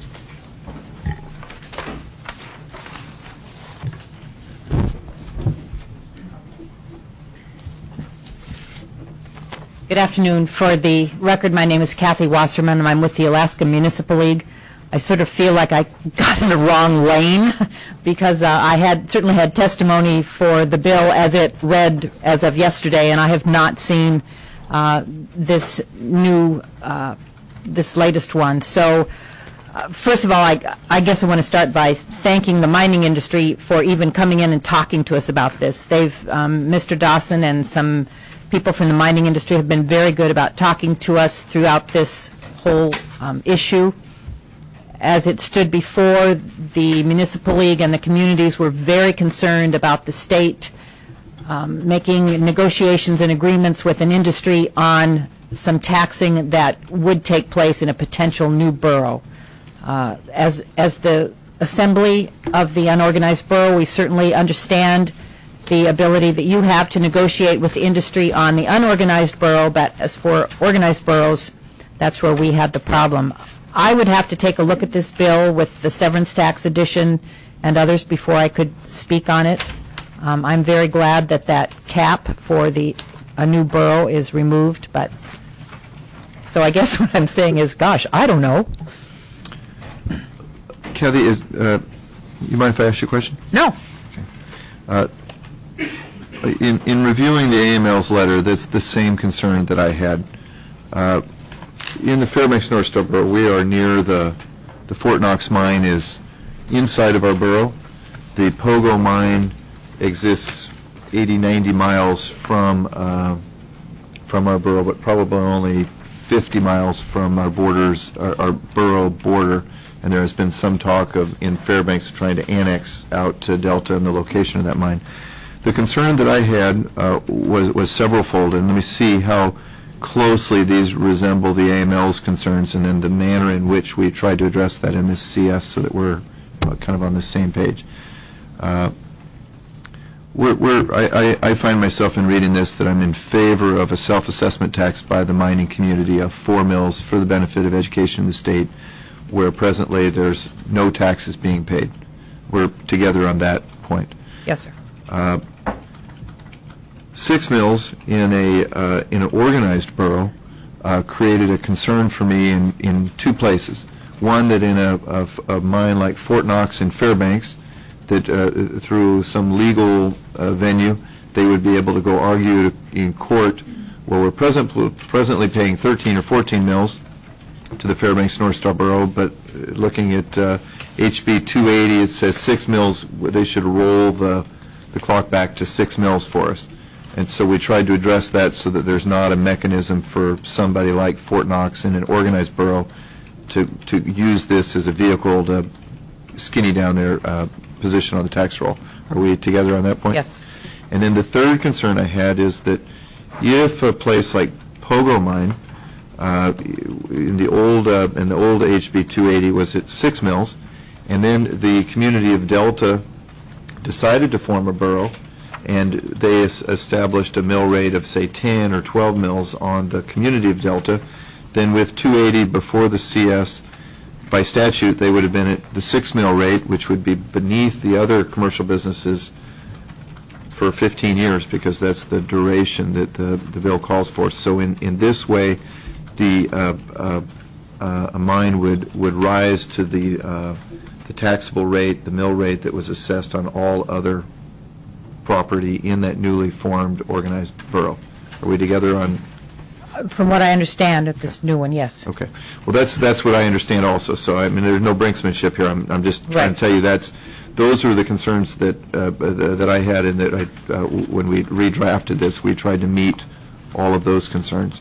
Good afternoon. For the record, my name is Kathy Wasserman, and I'm with the Alaska Municipal League. I sort of feel like I got in the wrong lane because I certainly had testimony for the bill as it read as of yesterday, and I have not seen this latest one. So, first of all, I guess I want to start by thanking the mining industry for even coming in and talking to us about this. Mr. Dawson and some people from the mining industry have been very good about talking to us throughout this whole issue. As it stood before, the Municipal League and the communities were very concerned about the state making negotiations and agreements with an industry on some taxing that would take place in a potential new borough. As the assembly of the unorganized borough, we certainly understand the ability that you have to negotiate with the industry on the unorganized borough, but as for organized boroughs, that's where we had the problem. I would have to take a look at this bill with the severance tax addition and others before I could speak on it. I'm very glad that cap for a new borough is removed, but so I guess what I'm saying is, gosh, I don't know. Kathy, you mind if I ask you a question? No. Okay. In reviewing the AML's letter, that's the same concern that I had. In the Fairbanks North Star Borough, we are near the Fort Knox mine is inside of our borough. The Pogo mine exists 80, 90 miles from our borough, but probably only 50 miles from our borough border. And there has been some talk in Fairbanks trying to annex out to Delta and the location of that mine. The concern that I had was several-fold, and let me see how closely these resemble the AML's concerns and then the manner in which we tried to address that in this CS so that we're kind of on the same page. I find myself in reading this that I'm in favor of a self-assessment tax by the mining community of 4 mills for the benefit of education in the state where presently there's no taxes being paid. We're together on that point. Yes, sir. 6 mills in an organized borough created a concern for me in two places. One, that in a mine like Fort Knox in Fairbanks, that through some legal venue, they would be able to go argue in court where we're presently paying 13 or 14 mills to the Fairbanks North Star Borough, but looking at HB 280, it says 6 mills, they should roll the clock back to 6 mills for us. And so we tried to address that so that there's not a mechanism for somebody like Fort Knox in an organized borough to use this as a vehicle to skinny down their position on the tax roll. Are we together on that point? Yes. And then the third concern I had is that if a place like Pogo Mine in the old HB 280 was at 6 mills, and then the community of Delta decided to form a borough, and they established a mill rate of, say, 10 or 12 mills on the community of Delta, then with 280 before the CS, by statute, they would have been at the 6 mill rate, which would be beneath the other commercial businesses for 15 years, because that's the duration that the bill calls for. So in this way, a mine would rise to the taxable rate, the mill rate that was assessed on all other property in that newly formed organized borough. Are we together on? From what I understand of this new one, yes. Okay. Well, that's what I understand also. So I mean, there's no brinksmanship here. I'm just trying to tell you those are the concerns that I had, and that when we redrafted this, we tried to meet all of those concerns.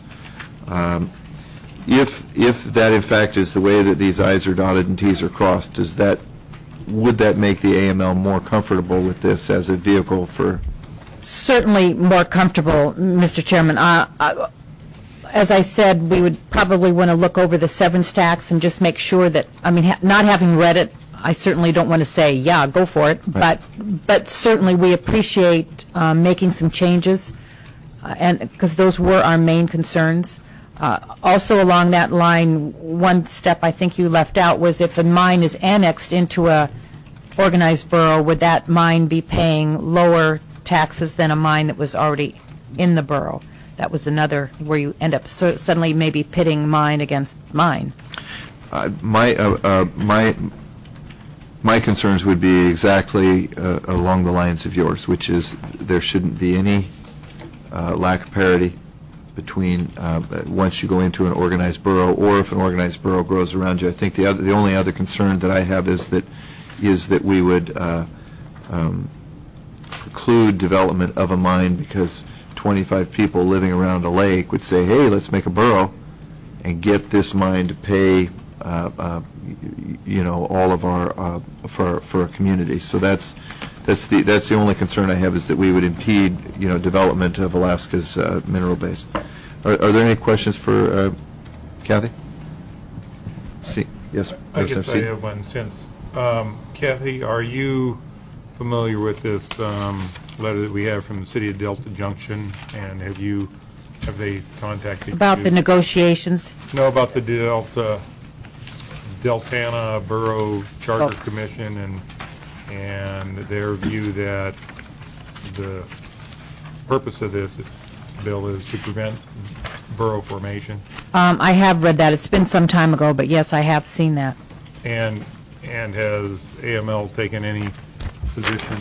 If that in fact is the way that these I's are dotted and T's are crossed, would that make the AML more comfortable with this as a vehicle for? Certainly more comfortable, Mr. Chairman. As I said, we would probably want to look over the severance tax and just make sure that, I mean, not having read it, I certainly don't want to say, yeah, go for it. Right. But certainly we appreciate making some changes, and because those were our main concerns. Also along that line, one step I think you left out was if a mine is annexed into a organized borough, would that mine be paying lower taxes than a mine that was already in the borough? That was another where you end up suddenly maybe pitting mine against mine. My concerns would be exactly along the lines of yours, which is there shouldn't be any lack of parity between once you go into an organized borough, or if an organized borough grows around you. I think the only other concern that I have is that we would preclude development of a mine because 25 people living around a lake would say, hey, let's make a borough and get this mine to pay all of our for a community. So that's the only concern I have, is that we would impede development of Alaska's mineral base. Are there any questions for Kathy? Yes. I guess I have one. Since Kathy, are you familiar with this letter that we have from the city of Delta Junction, and have they contacted you? About the negotiations? No, about the Deltana Borough Charter Commission and their view that the purpose of this bill is to prevent borough formation. I have read that. It's been some time ago, but yes, I have seen that. And has AML taken any position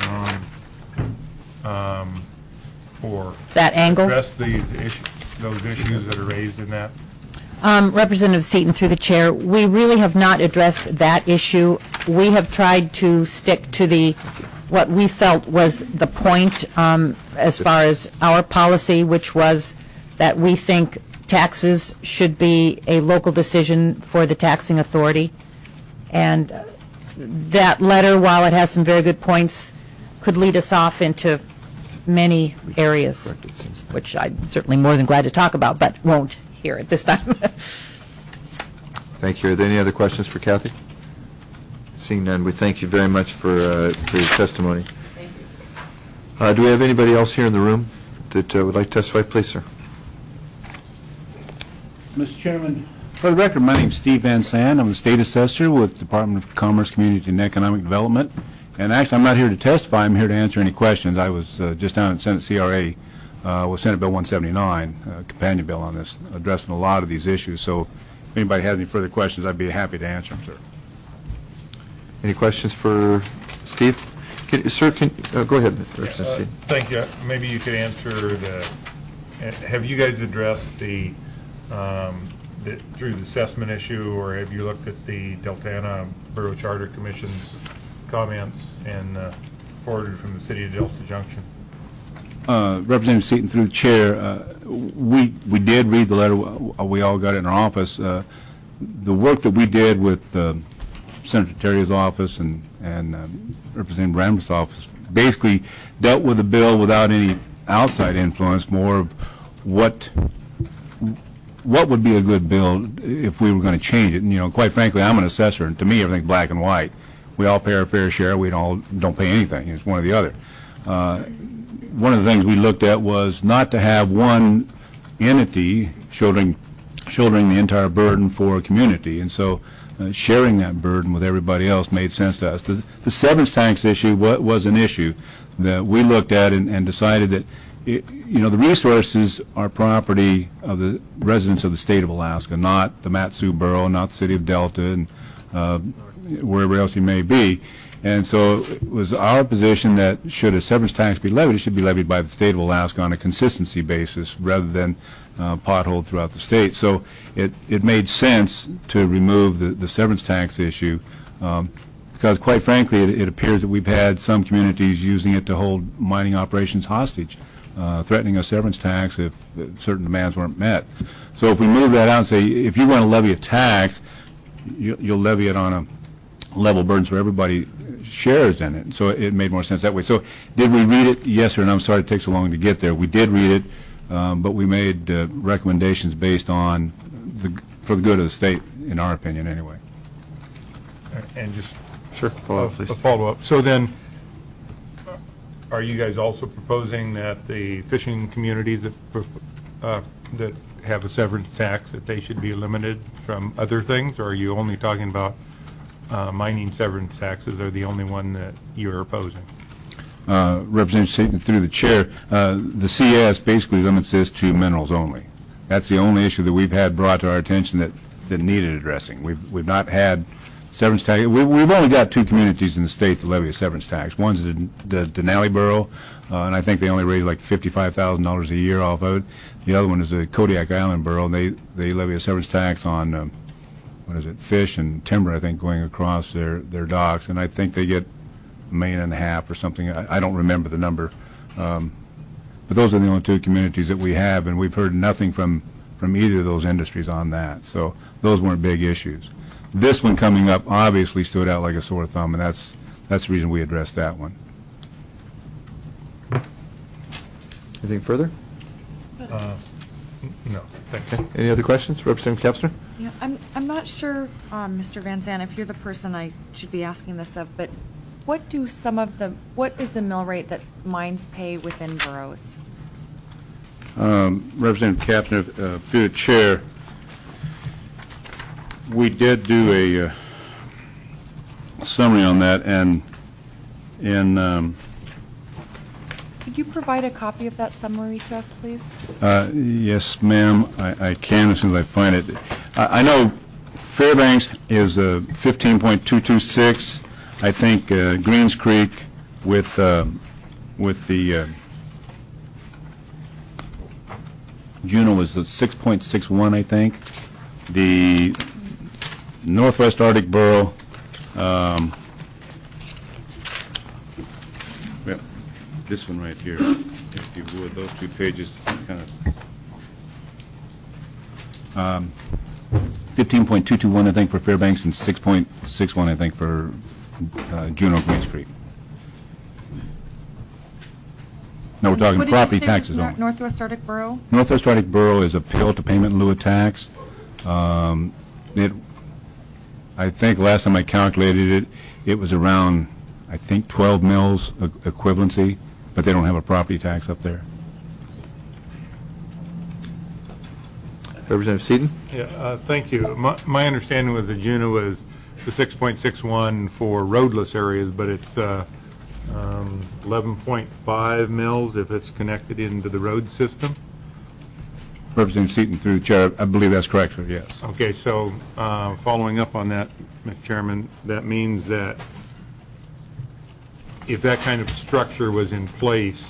on or that angle? Address those issues that are raised in that? Representative Seaton, through the chair, we really have not addressed that issue. We have tried to stick to what we felt was the point as far as our policy, which was that we think taxes should be a local decision for the taxing authority. And that letter, while it has some very good points, could lead us off into many areas, which I'm certainly more than glad to talk about, but won't here at this time. Thank you. Are there any other questions for Kathy? Seeing none, we thank you very much for your testimony. Thank you. Do we have anybody else here in the room that would like to testify? Please, sir. Mr. Chairman, For the record, my name's Steve Van Zandt. I'm the state assessor with Department of Commerce, Community, and Economic Development. And actually, I'm not here to testify. I'm here to answer any questions. I was just down at Senate CRA with Senate Bill 179, companion bill on this, addressing a lot of these issues. So if anybody has any further questions, I'd be happy to answer them, sir. Any questions for Steve? Sir, go ahead, Representative Steve. Thank you. Maybe you could answer have you guys addressed through the assessment issue, or have you looked at the Deltana Borough Charter Commission's comments and forwarded from the City of Delta Junction? Representative Seaton, through the chair, we did read the letter. We all got it in our office. The work that we did with Senator Terry's office and Representative Randall's office basically dealt with the bill without any outside influence, more of what would be a good bill if we were going to change it. And, quite frankly, I'm an assessor, and to me, everything's black and white. We all pay our fair share. We don't pay anything. It's one or the other. One of the things we looked at was not to have one entity shouldering the entire burden for a community, and so sharing that burden with everybody else made sense to us. The severance tax issue was an issue that we looked at and decided that the resources are property of the residents of the state of Alaska, not the Mat-Su Borough, not the city of Delta, and wherever else you may be. And so it was our position that should a severance tax be levied, it should be levied by the state of Alaska on a consistency basis rather than potholed throughout the state. So it made sense to remove the severance tax issue because, quite frankly, it appears that we've had some communities using it to hold mining operations hostage, threatening a severance tax if certain demands weren't met. So if we move that out and say, if you want to levy a tax, you'll levy it on a level burden so everybody shares in it. So it made more sense that way. So did we read it? Yes, sir, and I'm sorry it takes so long to get there. We did read it, but we made recommendations based on for the good of the state, in our opinion, anyway. And just follow-up, please. A follow-up. So then, are you guys also proposing that the fishing communities that have a severance tax, that they should be eliminated from other things, or are you only talking about mining severance taxes are the only one that you're opposing? Representative Seaton, through the chair, the CS basically limits this to minerals only. That's the only issue that we've had brought to our attention that needed addressing. We've not had severance tax. We've only got two communities in the state that levy a severance tax. One's the Denali Borough, and I think they only raise like $55,000 a year off of it. The other one is the Kodiak Island Borough, and they levy a severance tax on fish and timber, I think, going across their docks, and I think they get $1.5 million or something. I don't remember the number, but those are the only two communities that we have, and we've heard nothing from either of those industries on that. So those weren't big issues. This one coming up obviously stood out like a sore thumb, and that's the reason we addressed that one. Anything further? No, thank you. Any other questions? Representative Kapsner? Yeah, I'm not sure, Mr. Van Zandt, if you're the person I should be asking this of, but what is the mill rate that mines pay within boroughs? Representative Kapsner, through the chair, we did do a summary on that, and could you provide a copy of that summary to us, please? Yes, ma'am, I can as soon as I find it. I know Fairbanks is 15.226. I think Greens Creek with the Juneau was 6.61, I think. The Northwest Arctic Borough, this one right here, if you would, those two pages, kind of 15.221, I think, for Fairbanks, and 6.61, I think, for Juneau Greens Creek. Now we're talking property taxes only. Northwest Arctic Borough? Northwest Arctic Borough is a bill to payment in lieu of tax. I think last time I calculated it, it was around, I think, 12 mills equivalency, but they don't have a property tax up there. Representative Seaton? Yeah, thank you. My understanding was that Juneau was the 6.61 for roadless areas, but it's 11.5 mils if it's connected into the road system. Representative Seaton, through the chair, I believe that's correct, sir, yes. Okay, so following up on that, Mr. Chairman, that means that if that kind of structure was in place,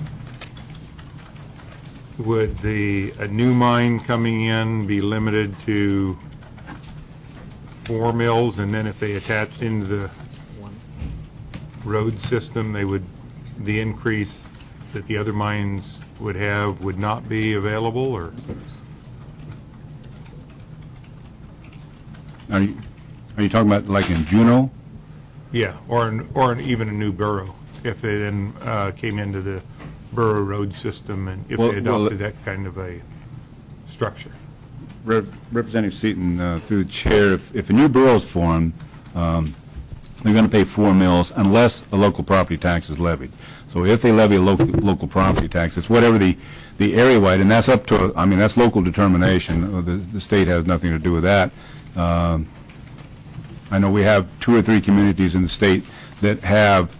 would a new mine coming in be limited to 4 mils, and then if they attached into the road system, the increase that the other mines would have would not be available, or? Are you talking about like in Juneau? Yeah, or even a new borough, if they then came into the borough road system, and if they adopted that kind of a structure. Representative Seaton, through the chair, if a new borough is formed, they're going to pay 4 mils unless a local property tax is levied. So if they levy a local property tax, it's whatever the area-wide, and that's up to, I mean, that's local determination. The state has nothing to do with that. I know we have 2 or 3 communities in the state that have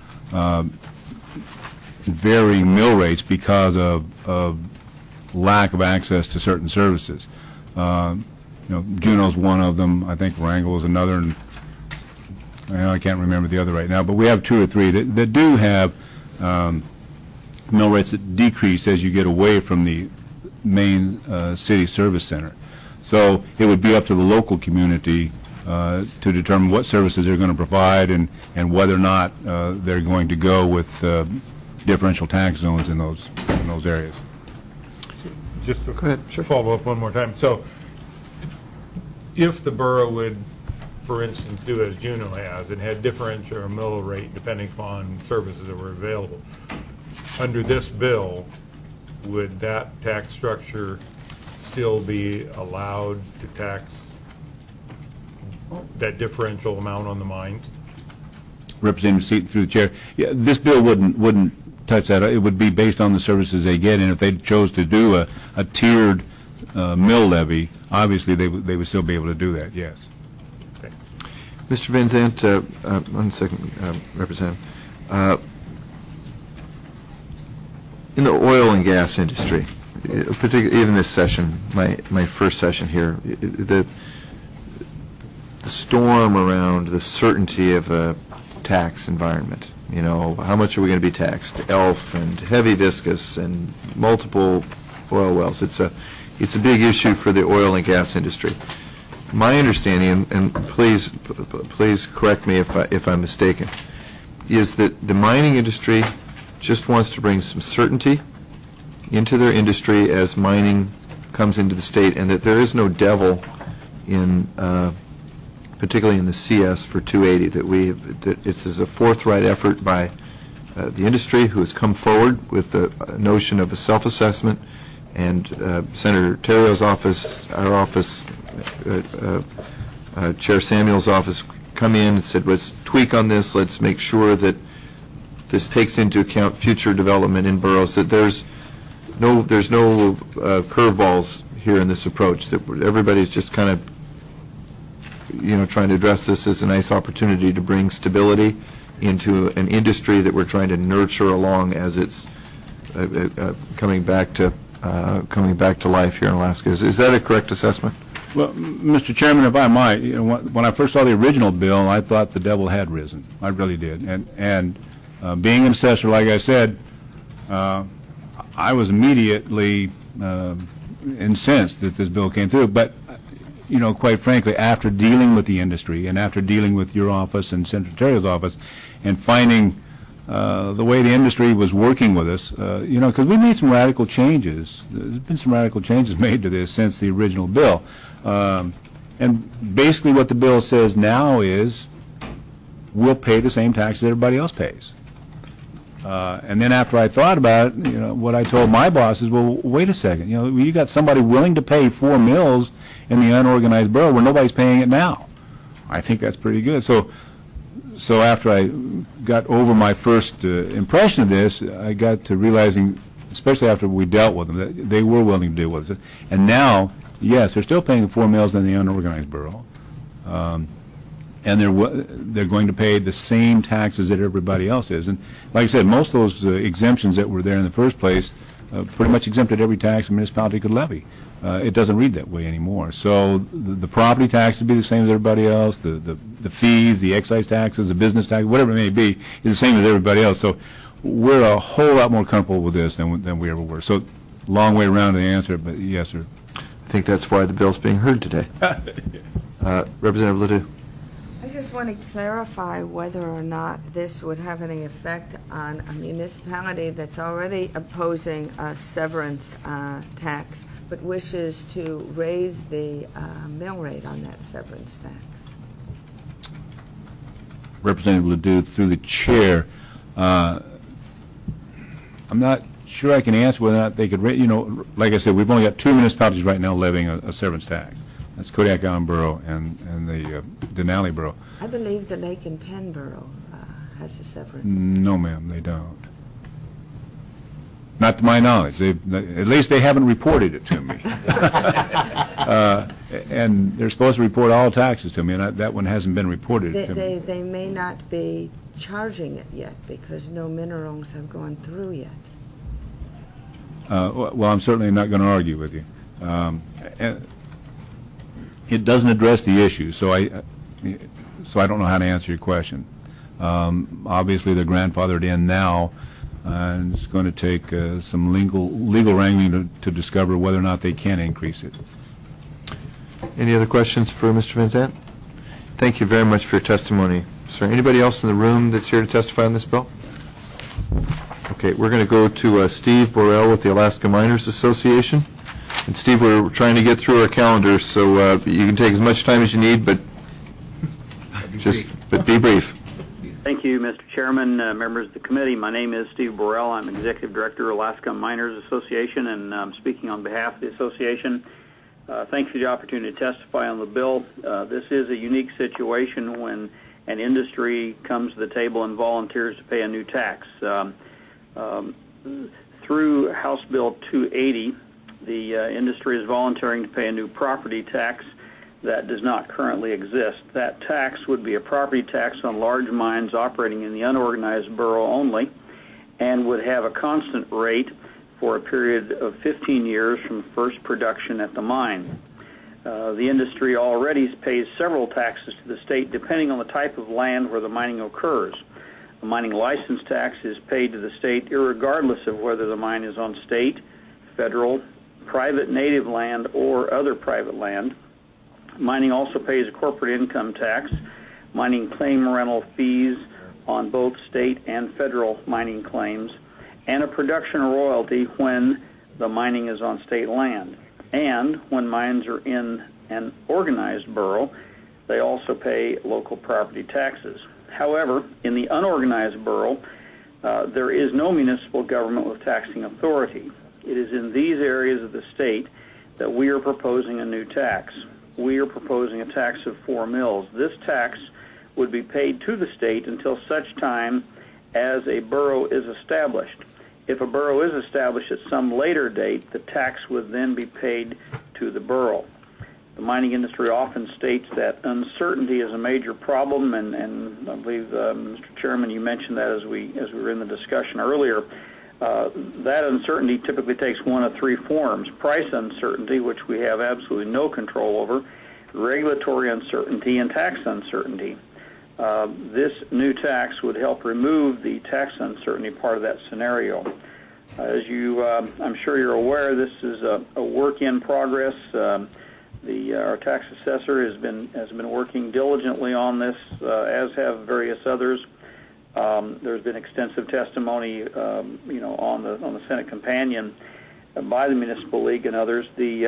varying mill rates because of lack of access to certain services. Juneau's one of them. I think Wrangell is another, and I can't remember the other right now. But we have 2 or 3 that do have mill rates that decrease as you get away from the main city service center. So it would be up to the local community to determine what services they're going to provide and whether or not they're going to go with differential tax zones in those areas. Just to follow up one more time. So if the borough would, for instance, do as Juneau has and had differential mill rate depending upon services that were available, under this bill, would that tax structure still be allowed to tax that differential amount on the mines? Representative Seaton, through the chair, yeah, this bill wouldn't touch that. It would be based on the services they get, and if they chose to do a tiered mill levy, obviously they would still be able to do that. Yes. Okay. Mr. Van Zandt, 1 second, Representative. In the oil and gas industry, particularly even this session, my first session here, the storm around the certainty of a tax environment. You know, how much are we going to be taxed? ELF and heavy viscous and multiple oil wells. It's a big issue for the oil and gas industry. My understanding, and please correct me if I'm mistaken, is that the mining industry just wants to bring some certainty into their industry as mining comes into the state, and that there is no devil in, particularly in the CS for 280, that it's a forthright effort by the industry who has come forward with the notion of a self-assessment, and Senator Terrio's office, our office, Chair Samuel's office come in and said, let's tweak on this, let's make sure that this takes into account future development in boroughs, that there's no curveballs here in this approach, that everybody's just kind of trying to address this as a nice opportunity to bring stability into an industry that we're trying to nurture along as it's coming back to life here in Alaska. Is that a correct assessment? Well, Mr. Chairman, if I might, when I first saw the original bill, I thought the devil had risen. I really did. And being an assessor, like I said, I was immediately incensed that this bill came through. But, quite frankly, after dealing with the industry and after dealing with your office and Senator Terrio's office and finding the way the industry was working with us, because we made some radical changes. There's been some radical changes made to this since the original bill. And basically what the bill says now is we'll pay the same tax that everybody else pays. And then after I thought about it, what I told my boss is, well, wait a second. You got somebody willing to pay 4 mils in the unorganized borough where nobody's paying it now. I think that's pretty good. So after I got over my first impression of this, I got to realizing especially after we dealt with them. They were willing to deal with it. And now, yes, they're still paying 4 mills in the unorganized borough. And they're going to pay the same taxes that everybody else is. And like I said, most of those exemptions that were there in the first place pretty much exempted every tax a municipality could levy. It doesn't read that way anymore. So the property tax would be the same as everybody else. The fees, the excise taxes, the business tax, whatever it may be, is the same as everybody else. So we're a whole lot more comfortable with this than we ever were. So long way around to the answer, but yes, sir. I think that's why the bill's being heard today. Representative Ledoux. I just want to clarify whether or not this would have any effect on a municipality that's already opposing a severance tax, but wishes to raise the mill rate on that severance tax. Representative Ledoux, through the chair, I'm not sure I can answer whether or not they could raise, like I said, we've only got 2 municipalities right now levying a severance tax. That's Kodiak Island Borough and the Denali Borough. I believe the Lake and Penn Borough has a severance. No, ma'am, they don't. Not to my knowledge. At least they haven't reported it to me. And they're supposed to report all taxes to me, and that one hasn't been reported to me. They may not be charging it yet because no minerals have gone through yet. Well, I'm certainly not going to argue with you. It doesn't address the issue, so I don't know how to answer your question. Obviously, they're grandfathered in now, and it's going to take some legal wrangling to discover whether or not they can increase it. Any other questions for Mr. Van Zandt? Thank you very much for your testimony. Is there anybody else in the room that's here to testify on this bill? Okay, we're going to go to Steve Borrell with the Alaska Miners Association. And Steve, we're trying to get through our calendars, so you can take as much time as you need, but be brief. Thank you, Mr. Chairman, members of the committee. My name is Steve Borrell. I'm Executive Director of Alaska Miners Association, and I'm speaking on behalf of the association. Thank you for the opportunity to testify on the bill. This is a unique situation when an industry comes to the table and volunteers to pay a new tax. Through House Bill 280, the industry is volunteering to pay a new property tax that does not currently exist. That tax would be a property tax on large mines operating in the unorganized borough only, and would have a constant rate for a period of 15 years from first production at the mine. The industry already pays several taxes to the state depending on the type of land where the mining occurs. A mining license tax is paid to the state irregardless of whether the mine is on state, federal, private native land, or other private land. Mining also pays a corporate income tax, mining claim rental fees on both state and federal mining claims, and a production royalty when the mining is on state land. And when mines are in an organized borough, they also pay local property taxes. However, in the unorganized borough, there is no municipal government with taxing authority. It is in these areas of the state that we are proposing a new tax. We are proposing a tax of 4 mills. This tax would be paid to the state until such time as a borough is established. If a borough is established at some later date, the tax would then be paid to the borough. The mining industry often states that uncertainty is a major problem, and I believe, Mr. Chairman, you mentioned that as we were in the discussion earlier. That uncertainty typically takes one of 3 forms: price uncertainty, which we have absolutely no control over, regulatory uncertainty, and tax uncertainty. This new tax would help remove the tax uncertainty part of that scenario. As you, I'm sure you're aware, this is a work in progress. Our tax assessor has been working diligently on this, as have various others. There's been extensive testimony, on the Senate companion by the Municipal League and others.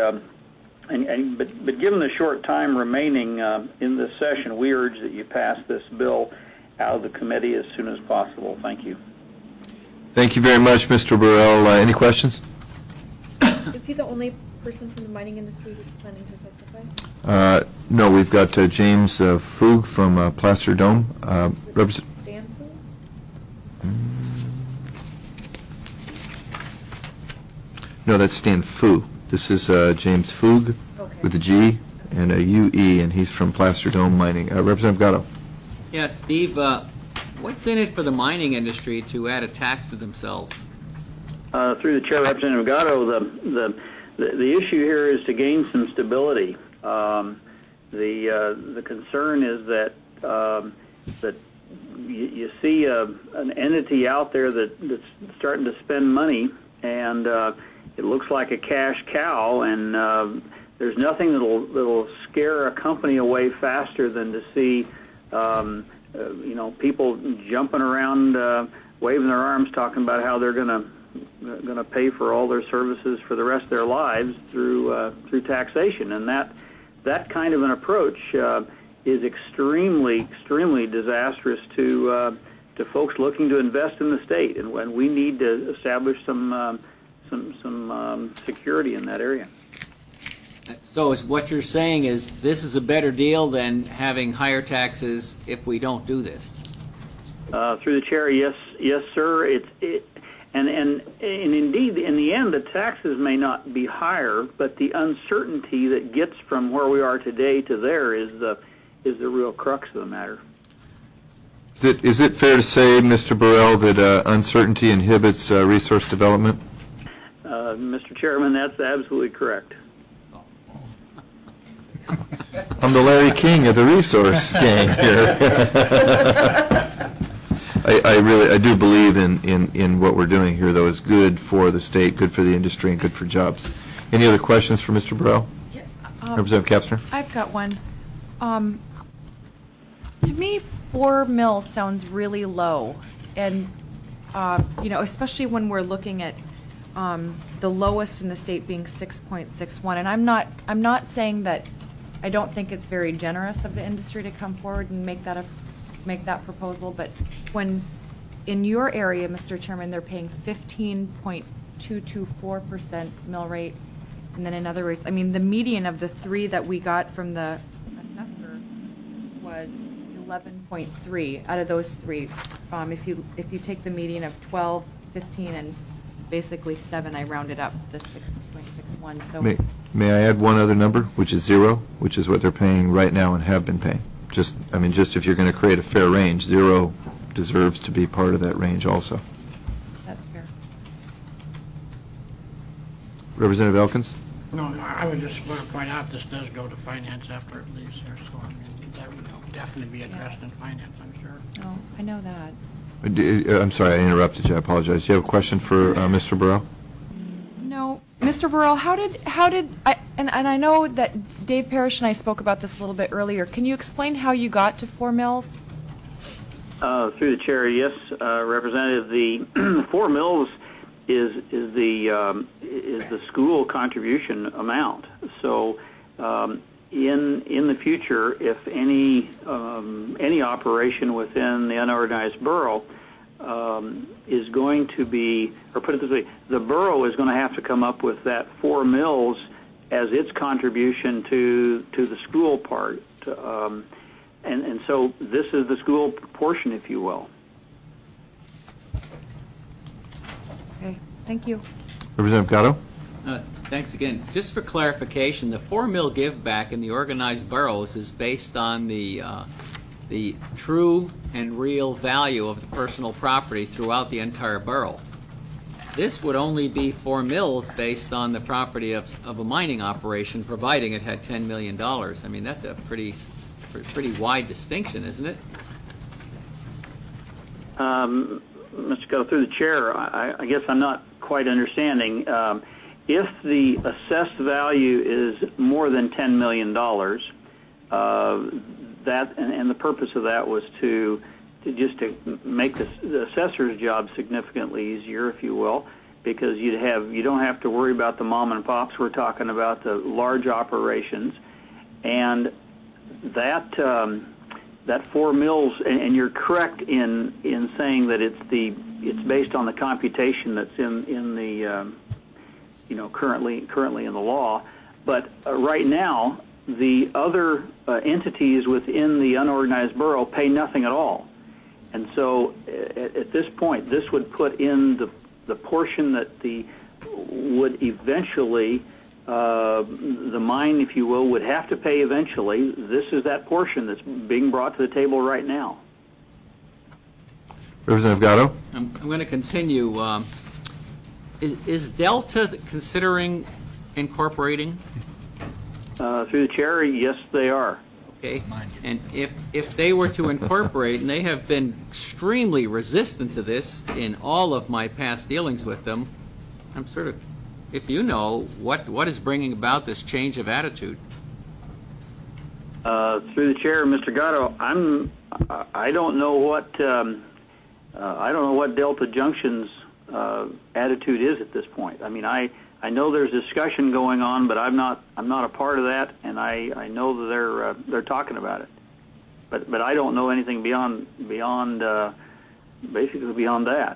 But given the short time remaining in this session, we urge that you pass this bill out of the committee as soon as possible. Thank you. Thank you very much, Mr. Burrell. Any questions? Is he the only person from the mining industry who's planning to testify? No, we've got James Foog from Placer Dome. No, that's Stan Fu. This is James Foog with a G and a UE, and he's from Placer Dome Mining. Representative Gatto. Yeah, Steve, what's in it for the mining industry to add a tax to themselves? Through the chair, Representative Gatto, the issue here is to gain some stability. The concern is that you see an entity out there that's starting to spend money, and it looks like a cash cow, and there's nothing that'll scare a company away faster than to see people jumping around, waving their arms, talking about how they're going to pay for all their services for the rest of their lives through taxation, and that kind of an approach is extremely disastrous to folks looking to invest in the state, and when we need to establish some security in that area. So what you're saying is this is a better deal than having higher taxes if we don't do this? Through the chair, yes, sir. And indeed, in the end, the taxes may not be higher, but the uncertainty that gets from where we are today to there is the real crux of the matter. Is it fair to say, Mr. Burrell, that uncertainty inhibits resource development? Mr. Chairman, that's absolutely correct. I'm the Larry King of the resource gang here. I do believe in what we're doing here, though, is good for the state, good for the industry, and good for jobs. Any other questions for Mr. Burrell? Yeah, Representative Kapsner? I've got one. To me, 4 mils sounds really low, and especially when we're looking at the lowest in the state being 6.61. And I'm not saying that I don't think it's very generous of the industry to come forward and make that proposal, but when in your area, Mr. Chairman, they're paying 15.224% mill rate, and then in other rates, I mean, the median of the 3 that we got from the assessor was 11.3 out of those 3. If you take the median of 12, 15, and basically 7, I rounded up the 6.61. So may I add one other number, which is 0, which is what they're paying right now and have been paying. Just if you're going to create a fair range, 0 deserves to be part of that range also. That's fair. Representative Elkins? No, I would just want to point out this does go to finance after it leaves here, so I mean, that would definitely be addressed in finance, I'm sure. Oh, I know that. I'm sorry, I interrupted you. I apologize. Do you have a question for Mr. Burrell? No. Mr. Burrell, how did and I know that Dave Parrish and I spoke about this a little bit earlier. Can you explain how you got to 4 mils? Through the chair, yes, Representative. The 4 mils is the school contribution amount. So in the future, if any operation within the unorganized borough is going to be, or put it this way, the borough is going to have to come up with that 4 mils as its contribution to the school part. And so this is the school portion, if you will. Okay, thank you. Representative Gatto? Thanks again. Just for clarification, the 4 mil give back in the organized boroughs is based on the true and real value of the personal property throughout the entire borough. This would only be 4 mils based on the property of a mining operation, providing it had $10 million. I mean, that's a pretty wide distinction, isn't it? Mr. Gatto, through the chair, I guess I'm not quite understanding. If the assessed value is more than $10 million, that and the purpose of that was to make the assessor's job significantly easier, if you will, because you don't have to worry about the mom and pops. We're talking about the large operations, and that 4 mils, and you're correct in saying that it's based on the computation that's in the currently in the law, but right now the other entities within the unorganized borough pay nothing at all, and so at this point this would put in the portion that the would eventually, the mine, if you will, would have to pay eventually. This is that portion that's being brought to the table right now. Representative Gatto? I'm going to continue. Is Delta considering incorporating? Through the chair, yes, they are. Okay. And if they were to incorporate, and they have been extremely resistant to this in all of my past dealings with them, I'm sort of, if you know, what is bringing about this change of attitude? Through the chair, Mr. Gatto, I don't know what Delta Junction's attitude is at this point. I mean, I know there's discussion going on, but I'm not a part of that, and I know that they're talking about it. But I don't know anything beyond basically beyond that.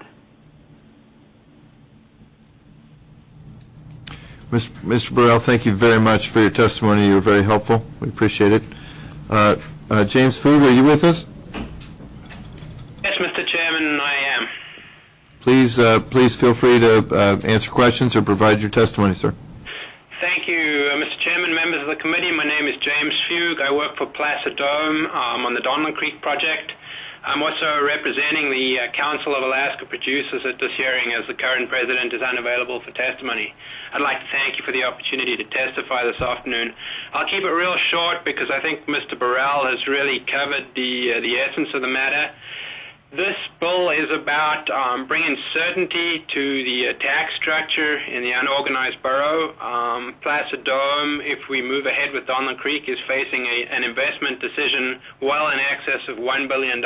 Mr. Burrell, thank you very much for your testimony. You were very helpful. We appreciate it. James Foog, are you with us? Yes, Mr. Chairman, I am. Please feel free to answer questions or provide your testimony, sir. Thank you, Mr. Chairman, members of the committee. My name is James Foog. I work for Placer Dome on the Donlin Creek project. I'm also representing the Council of Alaska Producers at this hearing, as the current president is unavailable for testimony. I'd like to thank you for the opportunity to testify this afternoon. I'll keep it real short because I think Mr. Burrell has really covered the essence of the matter. This bill is about bringing certainty to the tax structure in the unorganized borough. Placer Dome, if we move ahead with Donlin Creek, is facing an investment decision well in excess of $1 billion.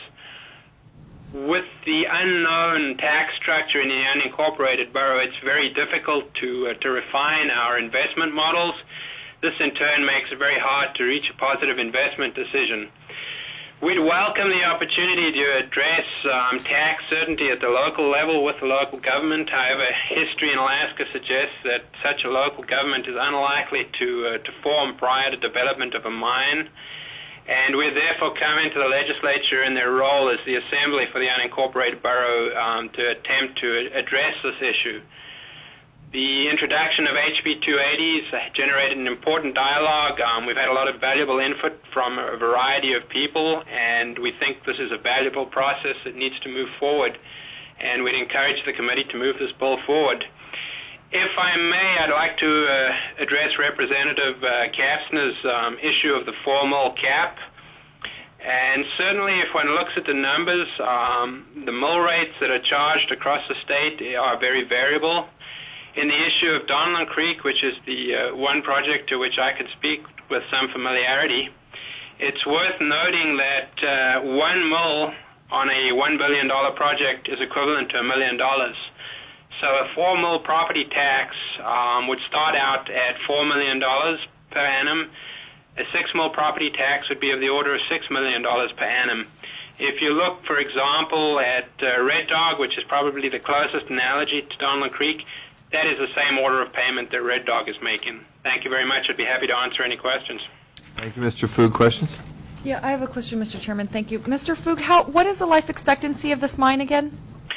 With the unknown tax structure in the unincorporated borough, it's very difficult to refine our investment models. This, in turn, makes it very hard to reach a positive investment decision. We'd welcome the opportunity to address tax certainty at the local level with the local government. However, history in Alaska suggests that such a local government is unlikely to form prior to development of a mine. And we're therefore coming to the legislature in their role as the assembly for the unincorporated borough to attempt to address this issue. The introduction of HB 280s generated an important dialogue. We've had a lot of valuable input from a variety of people, and we think this is a valuable process that needs to move forward, and we'd encourage the committee to move this bill forward. If I may, I'd like to address Representative Kapsner's issue of the formal cap. And certainly, if one looks at the numbers, the mill rates that are charged across the state are very variable. In the issue of Donlin Creek, which is the one project to which I can speak with some familiarity, it's worth noting that one mill on a $1 billion project is equivalent to $1 million. So a 4-mill property tax would start out at $4 million per annum. A 6-mill property tax would be of the order of $6 million per annum. If you look, for example, at Red Dog, which is probably the closest analogy to Donlin Creek, that is the same order of payment that Red Dog is making. Thank you very much. I'd be happy to answer any questions. Thank you, Mr. Foog. Questions? Yeah, I have a question, Mr. Chairman. Thank you. Mr. Foog, what is the life expectancy of this mine again?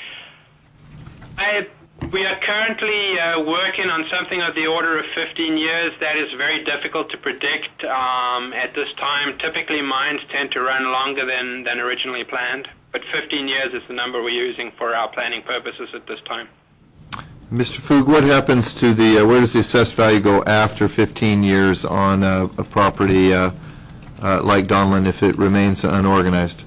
We are currently working on something of the order of 15 years. That is very difficult to predict at this time. Typically, mines tend to run longer than originally planned, but 15 years is the number we're using for our planning purposes at this time. Mr. Foog, what happens to where does the assessed value go after 15 years on a property like Donlin if it remains unorganized?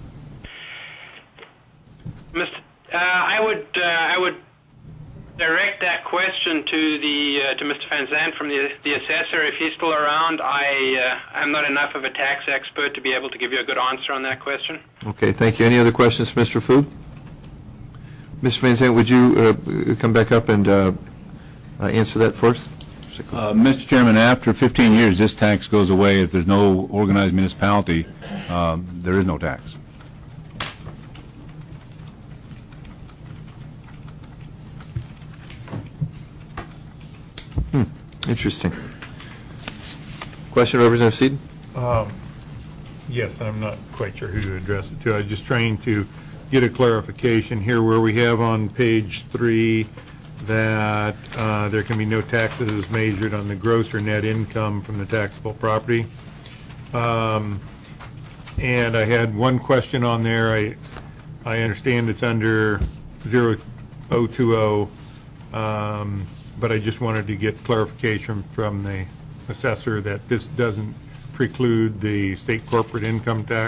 I would direct that question to Mr. Van Zandt from the assessor. If he's still around, I'm not enough of a tax expert to be able to give you a good answer on that question. Okay, thank you. Any other questions for Mr. Foog? Mr. Van Zandt, would you come back up and answer that for us? Mr. Chairman, after 15 years, this tax goes away. If there's no organized municipality, there is no tax. Interesting. Question, Representative Seaton? Yes, and I'm not quite sure who to address it to. I was just trying to get a clarification here where we have on page 3 that there can be no taxes measured on the gross or net income from the taxable property. And I had one question on there. I understand it's under 0020, but I just wanted to get clarification from the assessor that this doesn't preclude the state corporate income tax.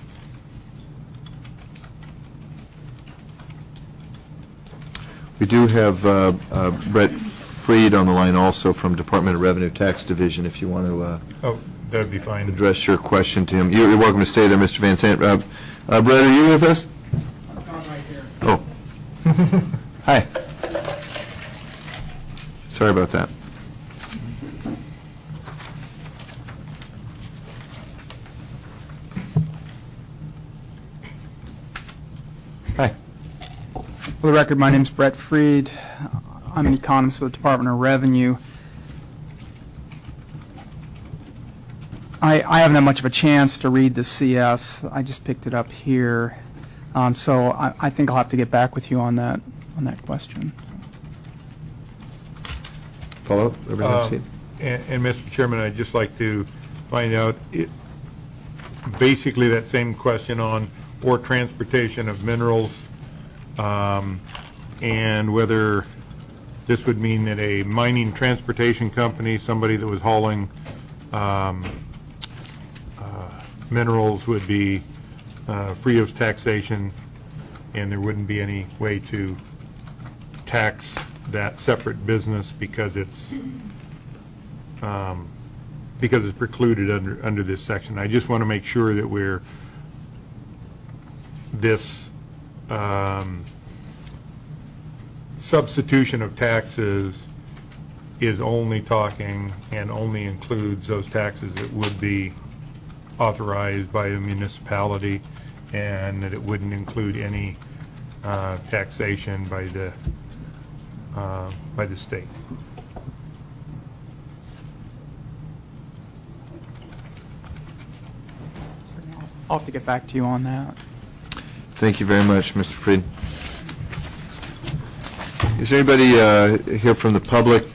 We do have Brett Freed on the line also from Department of Revenue Tax Division, if you want to Oh, that would be fine. address your question to him. You're welcome to stay there, Mr. Van Sant. Brett, are you with us? Oh. Hi. Sorry about that. Hi. For the record, my name is Brett Freed. I'm an economist with the Department of Revenue. I haven't had much of a chance to read the CS. I just picked it up here. So I think I'll have to get back with you on that question. Follow up? And Mr. Chairman, I'd just like to find out, basically that same question on or transportation of minerals, and whether this would mean that a mining transportation company, somebody that was hauling minerals, would be free of taxation, and there wouldn't be any way to tax that separate business because it's precluded under this section. I just want to make sure that this substitution of taxes is only talking and only includes those taxes that would be authorized by a municipality, and that it wouldn't include any taxation by the state. I'll have to get back to you on that. Thank you very much, Mr. Fried. Is there anybody here from the public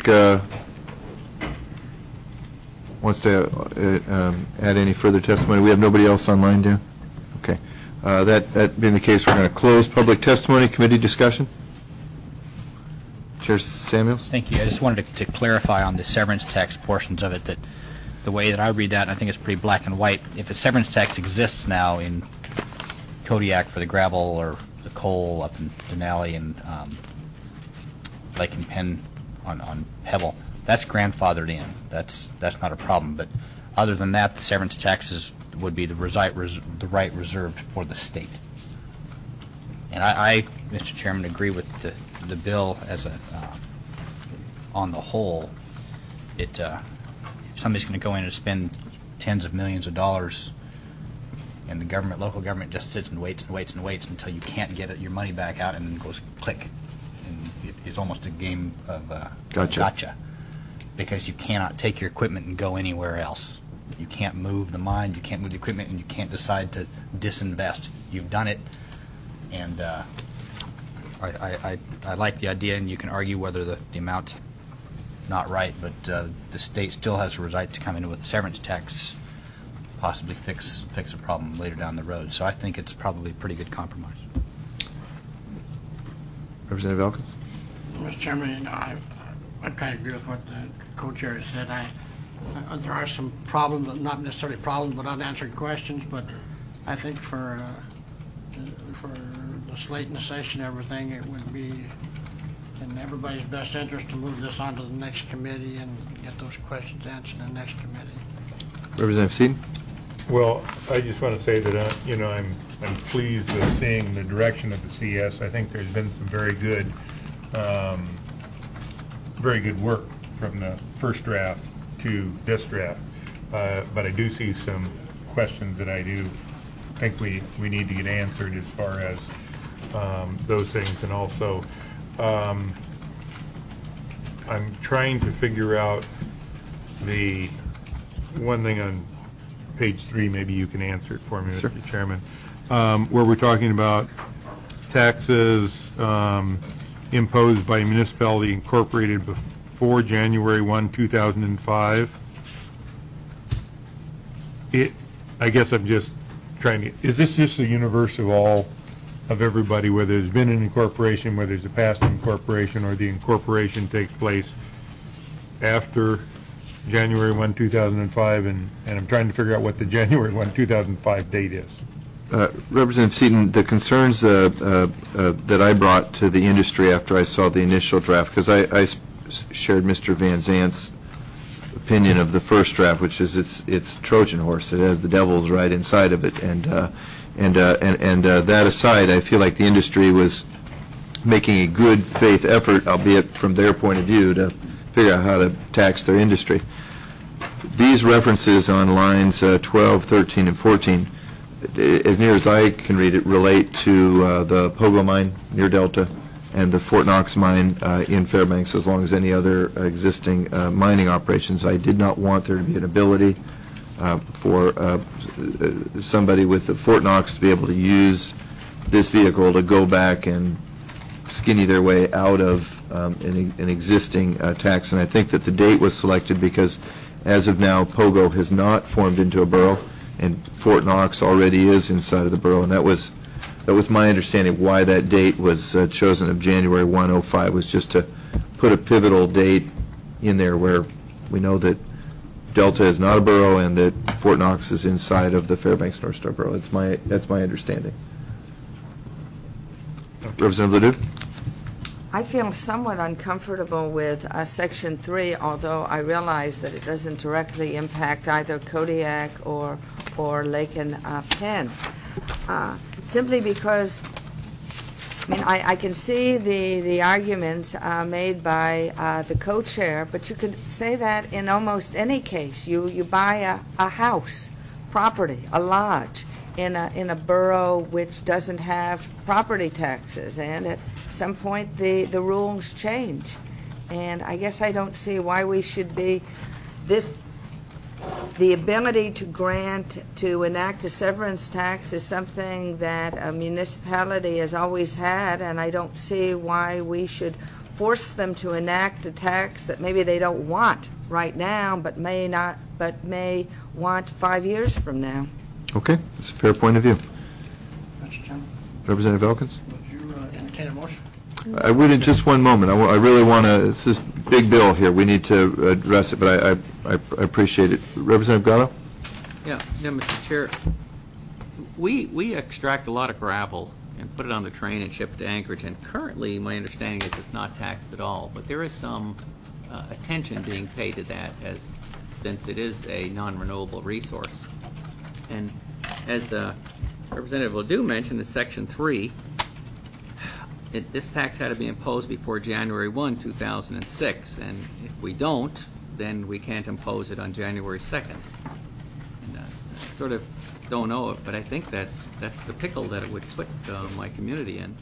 wants to add any further testimony? We have nobody else online, Dan? Okay. That being the case, we're going to close public testimony. Committee discussion. Chair Samuels? Thank you. I just wanted to clarify on the severance tax portions of it, that the way that I read that, and I think it's pretty black and white, if a severance tax exists now in Kodiak for the gravel or the coal up in Denali and Lake and Penn on Pebble, that's grandfathered in. That's not a problem. But other than that, the severance taxes would be the right reserved for the state. And I, Mr. Chairman, agree with the bill as on the whole. If somebody's going to go in and spend tens of millions of dollars, and the local government just sits and waits and waits and waits until you can't get your money back out, and then goes click, and it's almost a game of gotcha, because you cannot take your equipment and go anywhere else. You can't move the mine, you can't move the equipment, and you can't decide to disinvest. You've done it, and I like the idea, and you can argue whether the amount's not right, but the state still has a right to come in with a severance tax, possibly fix a problem later down the road. So I think it's probably a pretty good compromise. Representative Elkins? Mr. Chairman, I kind of agree with what the co-chair said. There are some problems, not necessarily problems, but unanswered questions. But I think for the slate and the session, everything, it would be in everybody's best interest to move this on to the next committee and get those questions answered in the next committee. Representative Seaton? Well, I just want to say that I'm pleased with seeing the direction of the CS. I think there's been some very good work from the first draft to this draft. But I do see some questions that I do think we need to get answered as far as those things. And also, I'm trying to figure out the one thing on page 3, maybe you can answer it for me, Sure. Mr. Chairman, where we're talking about taxes imposed by a municipality incorporated before January 1, 2005. I guess I'm just trying to, is this just the universe of everybody, whether there's been an incorporation, whether there's a past incorporation, or the incorporation takes place after January 1, 2005, and I'm trying to figure out what the January 1, 2005 date is. Representative Seaton, the concerns that I brought to the industry after I saw the initial draft, because I shared Mr. Van Zant's opinion of the first draft, which is it's Trojan horse. It has the devils right inside of it, and that aside, I feel like the industry was making a good faith effort, albeit from their point of view, to figure out how to tax their industry. These references on lines 12, 13, and 14, as near as I can read it, relate to the Pogo mine near Delta and the Fort Knox mine in Fairbanks, as long as any other existing mining operations. I did not want there to be an ability for somebody with the Fort Knox to be able to use this vehicle to go back and skinny their way out of an existing tax. And I think that the date was selected because, as of now, Pogo has not formed into a borough, and Fort Knox already is inside of the borough. And that was my understanding why that date was chosen of January 1, 2005, was just to put a pivotal date in there where we know that Delta is not a borough and that Fort Knox is inside of the Fairbanks North Star borough. That's my understanding. Representative Ledoux? I feel somewhat uncomfortable with Section 3, although I realize that it doesn't directly impact either Kodiak or Lake and Penn. Simply because, I mean, I can see the arguments made by the co-chair, but you could say that in almost any case. You buy a house, property, a lodge in a borough which doesn't have property taxes, and at some point the rules change. And I guess I don't see why we should be the ability to enact a severance tax is something that a municipality has always had, and I don't see why we should force them to enact a tax that maybe they don't want right now, but may want 5 years from now. Okay, that's a fair point of view. Mr. Chairman, Representative Elkins? would you entertain a motion? I would in just one moment. I really want to, it's this big bill here. We need to address it, but I appreciate it. Representative Gatto? Yeah, Mr. Chair, we extract a lot of gravel and put it on the train and ship it to Anchorage, and currently my understanding is it's not taxed at all, but there is some attention being paid to that since it is a non-renewable resource. And as Representative Ledoux mentioned in Section 3, this tax had to be imposed before January 1, 2006, and if we don't, then we can't impose it on January 2nd. And I sort of don't know it, but I think that's the pickle that it would put my community in.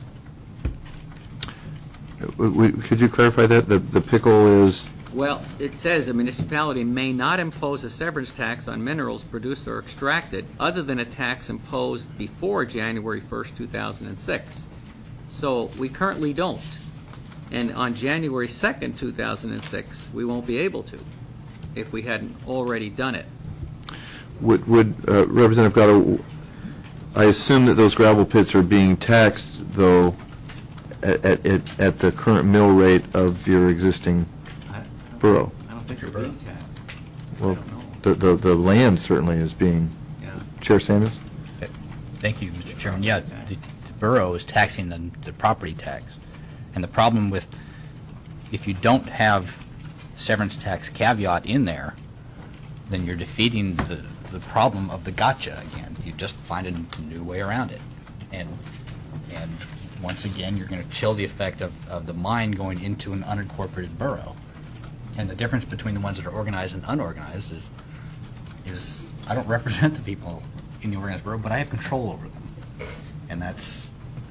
Could you clarify that? The pickle is? Well, it says a municipality may not impose a severance tax on minerals produced or extracted other than a tax imposed before January 1st, 2006. So we currently don't. And on January 2nd, 2006, we won't be able to if we hadn't already done it. Would Representative Gatto, I assume that those gravel pits are being taxed, though, at the current mill rate of your existing borough? I don't think they're being taxed. Well, the land certainly is being. Yeah. Chair Samuels? Thank you, Mr. Chairman. Yeah, the borough is taxing the property tax. And the problem with, if you don't have severance tax caveat in there, then you're defeating the problem of the gotcha again. You just find a new way around it. And once again, you're going to chill the effect of the mine going into an unincorporated borough. And the difference between the ones that are organized and unorganized is I don't represent the people in the organized borough, but I have control over them. And that's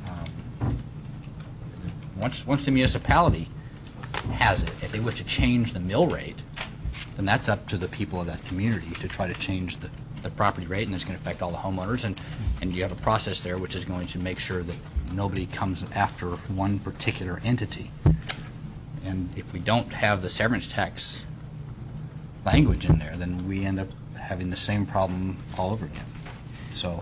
once the municipality has it, if they wish to change the mill rate, then that's up to the people of that community to try to change the property rate, and it's going to affect all the homeowners. And And you have a process there which is going to make sure that nobody comes after one particular entity. And if we don't have the severance tax language in there, then we end up having the same problem all over again. So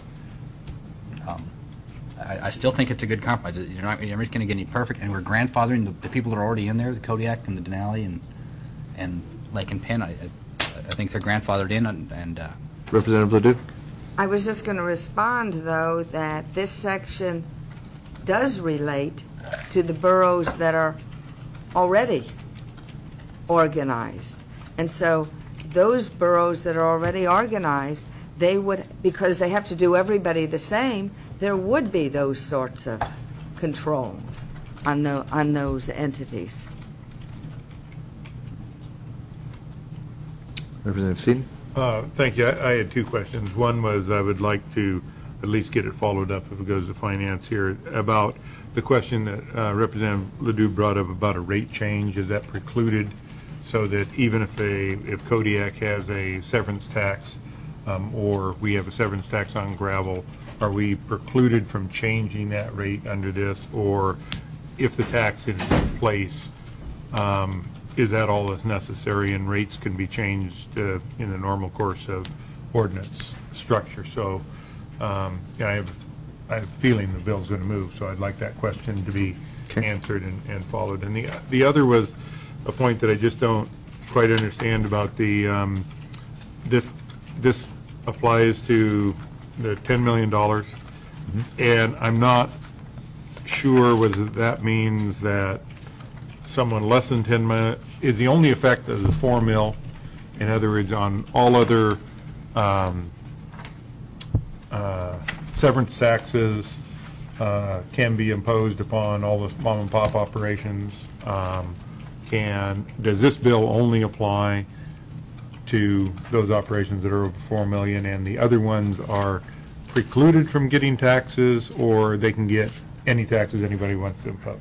I still think it's a good compromise. You're never going to get any perfect, and we're grandfathering the people that are already in there, the Kodiak and the Denali and Lake and Penn. I think they're grandfathered in. And Representative Ledoux? I was just going to respond, though, that this section does relate to the boroughs that are already organized. And so those boroughs that are already organized, they would, because they have to do everybody the same, there would be those sorts of controls on those entities. Representative Seaton? Thank you. I had two questions. One was I would like to at least get it followed up if it goes to finance here about the question that Representative Ledoux brought up about a rate change. Is that precluded so that even if Kodiak has a severance tax or we have a severance tax on gravel, are we precluded from changing that rate under this? Or if the tax is in place, is that all that's necessary and rates can be changed in the normal course of ordinance structure? So I have a feeling the bill's going to move, so I'd like that question to be answered and followed. And the other was a point that I just don't quite understand about the this applies to the $10 million, and I'm not sure whether that means that someone less than 10 million is the only effect of the 4 mil. In other words, on all other severance taxes can be imposed upon all the mom and pop operations. Does this bill only apply to those operations that are over 4 million, and the other ones are precluded from getting taxes, or they can get any taxes anybody wants to impose?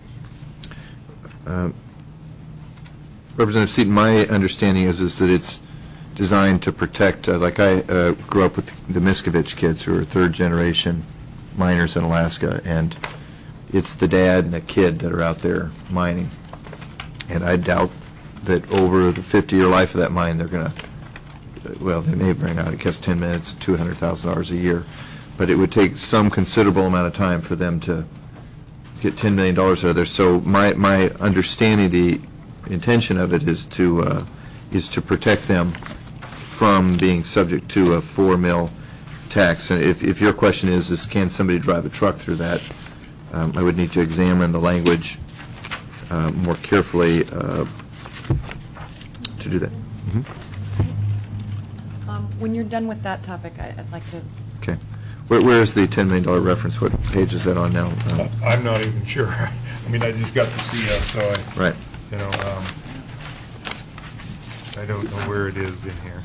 Representative Seaton, my understanding is that it's designed to protect, like I grew up with the Miskovich kids who are third-generation miners in Alaska, and it's the dad and the kid that are out there mining. And I doubt that over the 50-year life of that mine, they're going to, well, they may bring out, I guess, 10 minutes, $200,000 a year. But it would take some considerable amount of time for them to get $10 million out of there. So my understanding, the intention of it is to protect them from being subject to a 4 mil tax. And if your question is can somebody drive a truck through that, I would need to examine the language more carefully to do that. When you're done with that topic, I'd like to... Okay. Where is the $10 million reference? What page is that on now? I'm not even sure. I mean, I just got the CS, so right. You know, I don't know where it is in here.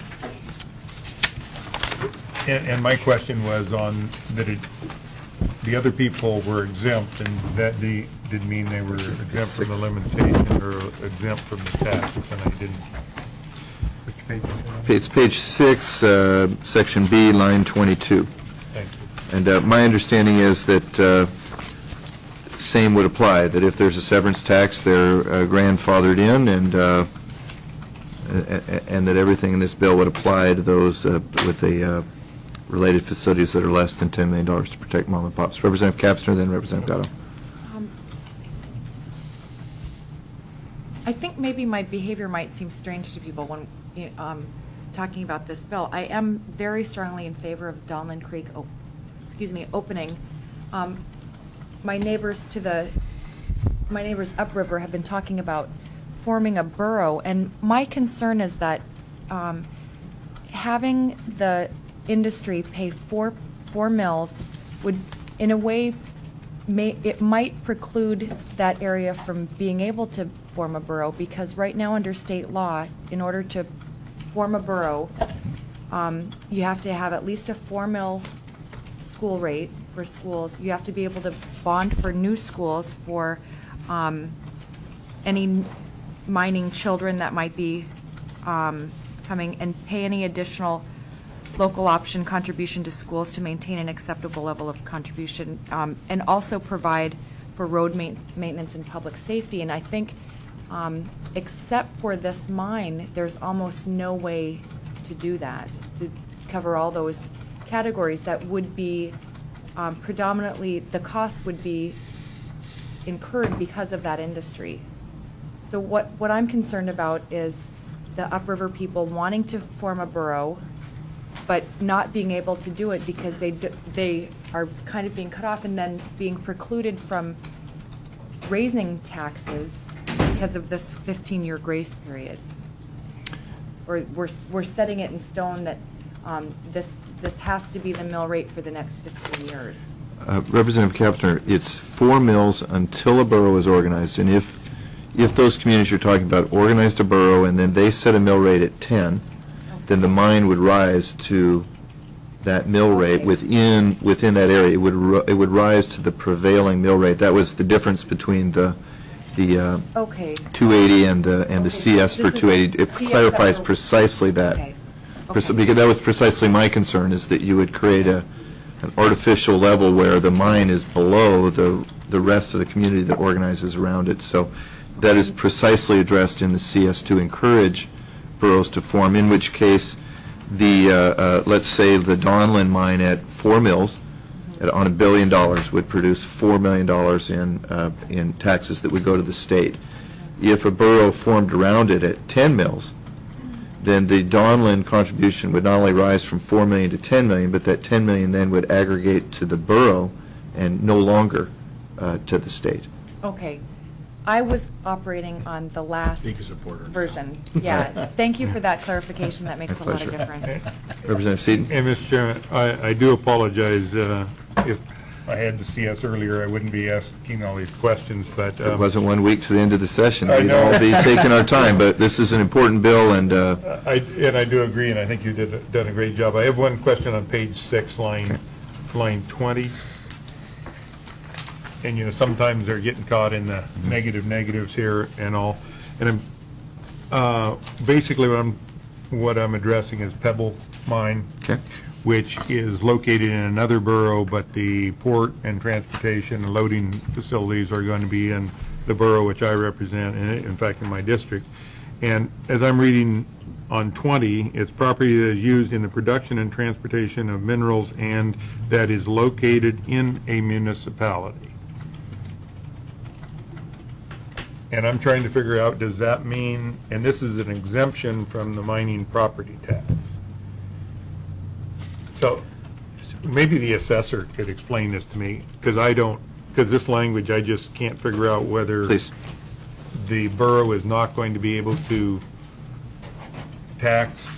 And my question was on that the other people were exempt, and that did mean they were exempt from the limitation or exempt from the tax, and I didn't. Which page is that? It's page 6, section B, line 22. Thank you. And my understanding is that same would apply, that if there's a severance tax, they're grandfathered in, and that everything in this bill would apply to those with the related facilities that are less than $10 million to protect mom and pops. Representative Kapsner, then Representative Gatto. I think maybe my behavior might seem strange to people when talking about this bill. I am very strongly in favor of Donlin Creek, opening. My neighbors upriver have been talking about forming a borough, and my concern is that having the industry pay four mills would, in a way, it might preclude that area from being able to form a borough, because right now under state law, in order to form a borough, you have to have at least a 4 mil school rate for schools. You have to be able to bond for new schools for any mining children that might be coming, and pay any additional local option contribution to schools to maintain an acceptable level of contribution, and also provide for road maintenance and public safety. And I think, except for this mine, there's almost no way to do that, to cover all those categories that would be predominantly, the cost would be incurred because of that industry. So what I'm concerned about is the upriver people wanting to form a borough, but not being able to do it because they are kind of being cut off and then being precluded from raising taxes because of this 15-year grace period. Or we're setting it in stone that this has to be the mill rate for the next 15 years. Representative Kapner, it's 4 mills until a borough is organized, and if those communities you're talking about organized a borough and then they set a mill rate at 10, then the mine would rise to that mill rate within that area. It would rise to the prevailing mill rate. That was the difference between the 280 and the CS for 280. It clarifies precisely that. Because that was precisely my concern, is that you would create an artificial level where the mine is below the rest of the community that organizes around it. So that is precisely addressed in the CS to encourage boroughs to form, in which case let's say the Donlin mine at 4 mills on $1 billion would produce $4 million in taxes that would go to the state. If a borough formed around it at 10 mills, then the Donlin contribution would not only rise from $4 million to $10 million, but that $10 million then would aggregate to the borough and no longer to the state. Okay. I was operating on the last version. Yeah. Thank you for that clarification. That makes a lot of difference. Representative Seaton. And Mr. Chairman, I do apologize. If I had the CS earlier, I wouldn't be asking all these questions. But it wasn't 1 week to the end of the session. I We'd know. all be taking our time, but this is an important bill, and I do agree, and I think you done a great job. I have one question on page 6, line 20. And sometimes they're getting caught in the negatives here and all. And basically what I'm addressing is Pebble Mine, which is located in another borough, but the port and transportation and loading facilities are going to be in the borough which I represent, and in fact in my district. And as I'm reading on 20, it's property that is used in the production and transportation of minerals and that is located in a municipality. And I'm trying to figure out, does that mean, and this is an exemption from the mining property tax. So maybe the assessor could explain this to me, because this language, I just can't figure out whether the borough is not going to be able to tax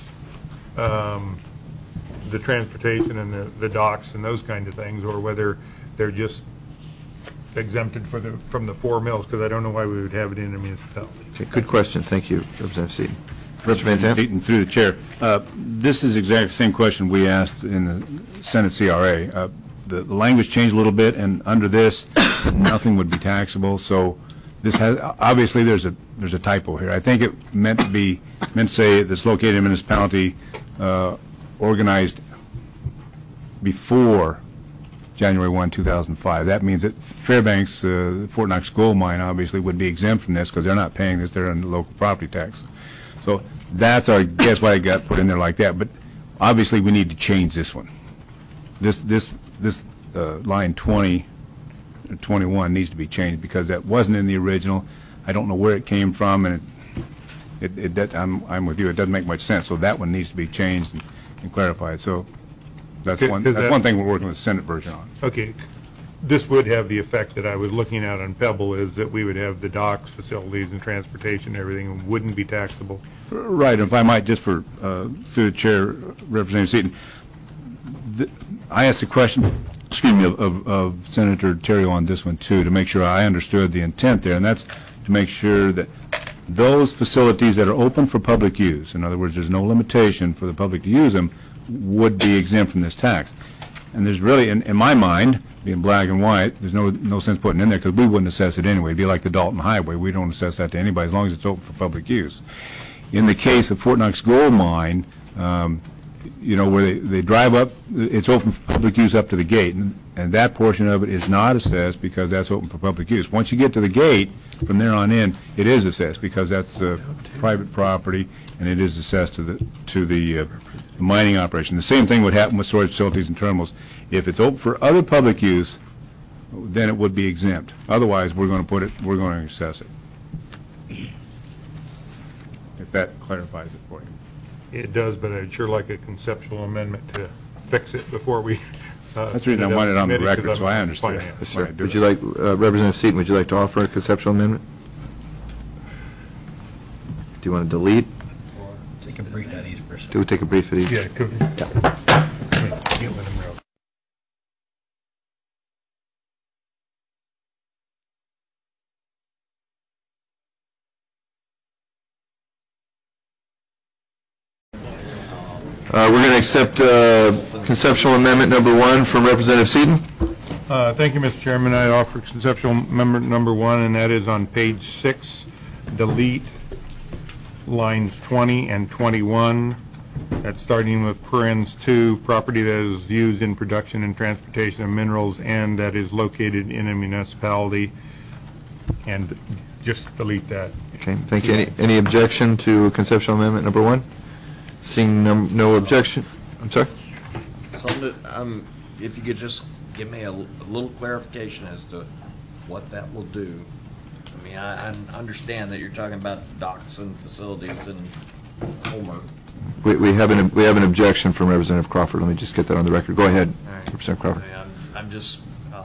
the transportation and the docks and those kind of things, or whether they're just exempted from the 4 mills, because I don't know why we would have it in a municipality. Okay, good question. Thank you, Representative Seaton. Representative Van Zandt? Seaton, through the chair. This is exactly the same question we asked in the Senate CRA. The language changed a little bit, and under this, nothing would be taxable. So this has obviously there's a typo here. I think it meant to say that's located in a municipality organized before January 1, 2005. That means that Fairbanks, Fort Knox Gold Mine, obviously would be exempt from this because they're not paying this. They're on the local property tax. So that's our guess why it got put in there like that. But obviously we need to change this one. This line 20, 21 needs to be changed because that wasn't in the original. I don't know where it came from, and I'm with you. It doesn't make much sense. So that one needs to be changed and clarified. So that's one thing we're working with the Senate version on. Okay. This would have the effect that I was looking at on Pebble, is that we would have the docks, facilities, and transportation, everything wouldn't be taxable. Right. If I might, just for through the chair, Representative Seaton, I asked a question, of Senator Terrio on this one too, to make sure I understood the intent there, and that's to make sure that those facilities that are open for public use, in other words, there's no limitation for the public to use them, would be exempt from this tax. And there's really, in my mind, being black and white, there's no sense putting it in there because we wouldn't assess it anyway. It'd be like the Dalton Highway. We don't assess that to anybody as long as it's open for public use. In the case of Fort Knox Gold Mine, where they drive up, it's open for public use up to the gate, and that portion of it is not assessed because that's open for public use. Once you get to the gate, from there on in, it is assessed because that's private property, and it is assessed to the mining operation. The same thing would happen with storage facilities and terminals. If it's open for other public use, then it would be exempt. Otherwise, we're going to assess it. If that clarifies it for you. It does, but I'd sure like a conceptual amendment to fix it before we... That's the reason I want it on the record, so I understand. Yes, sir. Would you like, Representative Seaton, would you like to offer a conceptual amendment? Do you want to delete? Take a brief at ease first. Do we take a brief at ease? Yeah, could we? We're going to accept conceptual amendment number 1 from Representative Seaton. Thank you, Mr. Chairman. I offer conceptual amendment number 1, and that is on page 6. Delete lines 20 and 21. That's starting with parens 2, property that is used in production and transportation of minerals and that is located in a municipality, and just delete that. Okay, thank you. Any objection to conceptual amendment number 1? Seeing no objection. I'm sorry? So, if you could just give me a little clarification as to what that will do. I mean, I understand that you're talking about docks and facilities and Homer. We have an objection from Representative Crawford. Let me just get that on the record. Go ahead, right. Representative Crawford. I'm just...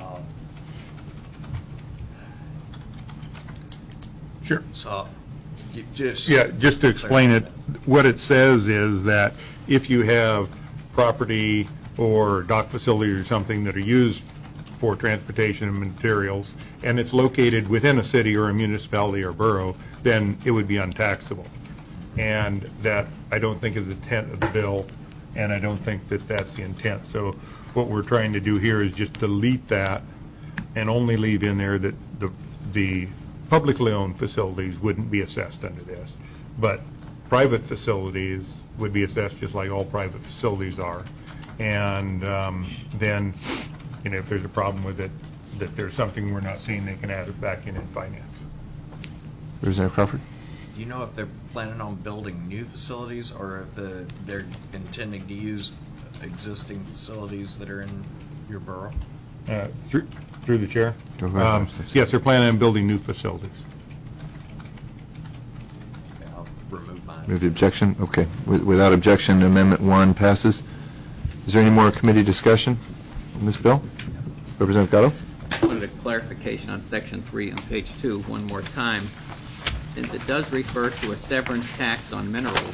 Sure. So, just to explain it, what it says is that if you have property or dock facility or something that are used for transportation of materials and it's located within a city or a municipality or borough, then it would be untaxable. And that I don't think is the intent of the bill, and I don't think that that's the intent. So what we're trying to do here is just delete that and only leave in there that the publicly owned facilities wouldn't be assessed under this, but private facilities would be assessed just like all private facilities are. And then, if there's a problem with it, that there's something we're not seeing, they can add it back in finance. Representative Crawford? Do you know if they're planning on building new facilities or if they're intending to use existing facilities that are in your borough? Through the chair? Yes, they're planning on building new facilities. Okay, I'll remove mine. Move the objection? Okay. Without objection, Amendment 1 passes. Is there any more committee discussion on this bill? Representative Gatto? I wanted a clarification on Section 3 on page 2 one more time. Since it does refer to a severance tax on minerals,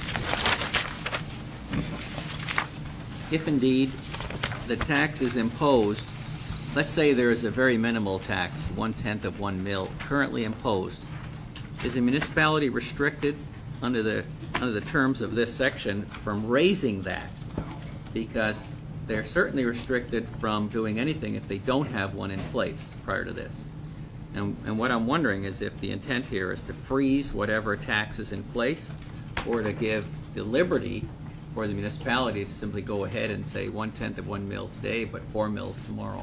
if indeed the tax is imposed, let's say there is a very minimal tax, 1/10 of 1 mil, currently imposed, is a municipality restricted under the terms of this section from raising that? Because they're certainly restricted from doing anything if they don't have one in place prior to this. And what I'm wondering is if the intent here is to freeze whatever tax is in place or to give the liberty for the municipality to simply go ahead and say 1/10 of 1 mil today, but 4 mils tomorrow.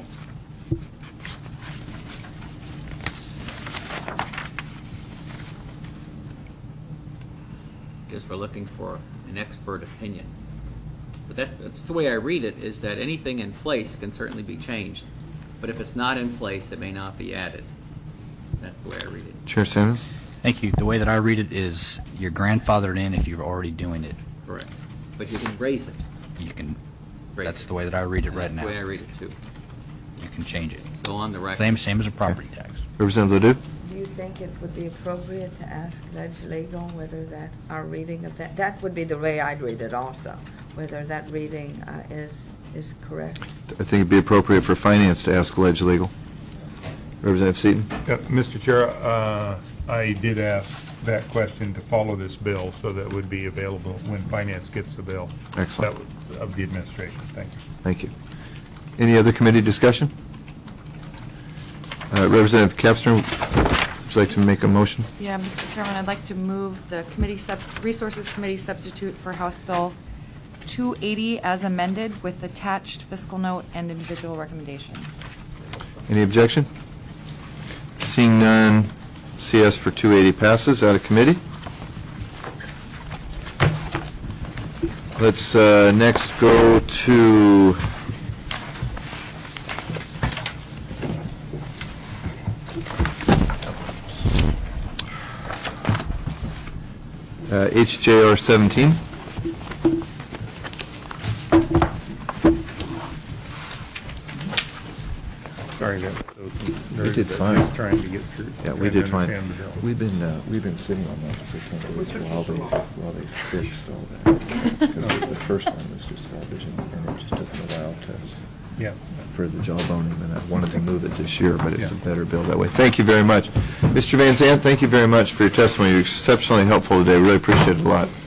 Just we're looking for an expert opinion. But that's the way I read it, is that anything in place can certainly be changed. But if it's not in place, it may not be added. That's the way I read it. Chair Sanders? Thank you. The way that I read it is you're grandfathered in if you're already doing it. Correct. But you can raise it. You can. That's the way that I read it right now. That's the way I read it, too. You can change it. So on the record. Same as a property tax. Representative Ledoux? Do you think it would be appropriate to ask Ledge Legal whether that our reading of that would be the way I'd read it also, whether that reading is correct? I think it'd be appropriate for Finance to ask Ledge Legal. Representative Seaton? Mr. Chair, I did ask that question to follow this bill, so that would be available when Finance gets the bill. Excellent. Of the administration. Thank you. Thank you. Any other committee discussion? Representative Kapster, would you like to make a motion? Yeah, Mr. Chairman, I'd like to move the Resources Committee substitute for House Bill 280 as amended with attached fiscal note and individual recommendation. Any objection? Seeing none, CS for 280 passes. Out of committee. Let's next go to HJR 17. Sorry, that We did fine. just trying to get through. Yeah, we trying to did fine. understand the bill. We've been sitting on that for 10 days while they fixed all that. Because the first one was just garbage, and it just took them a while Yeah. for the jawbone, and I wanted to move it this year, but it's a better bill that way. Thank you very much. Mr. Van Zandt, thank you very much for your testimony. You're exceptionally helpful today. Really appreciate it a lot.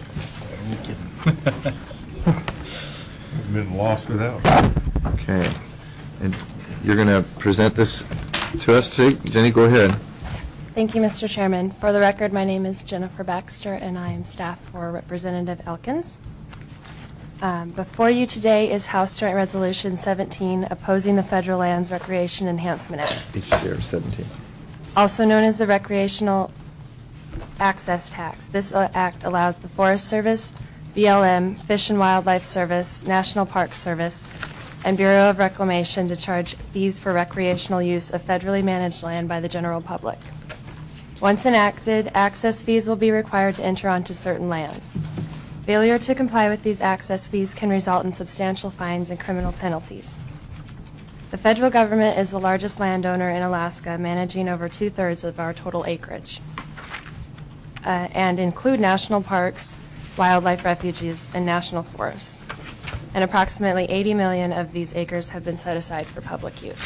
We've been lost without. Okay. And you're going to present this to us today? Jenny, go ahead. Thank you, Mr. Chairman. For the record, my name is Jennifer Baxter, and I am staff for Representative Elkins. Before you today is House Joint Resolution 17, opposing the Federal Lands Recreation Enhancement Act, HJR 17. also known as the Recreational Access Tax. This act allows the Forest Service, BLM, Fish and Wildlife Service, National Park Service, and Bureau of Reclamation to charge fees for recreational use of federally managed land by the general public. Once enacted, access fees will be required to enter onto certain lands. Failure to comply with these access fees can result in substantial fines and criminal penalties. The federal government is the largest landowner in Alaska, managing over 2/3 of our total acreage, and include national parks, wildlife refuges, and national forests. And approximately 80 million of these acres have been set aside for public use.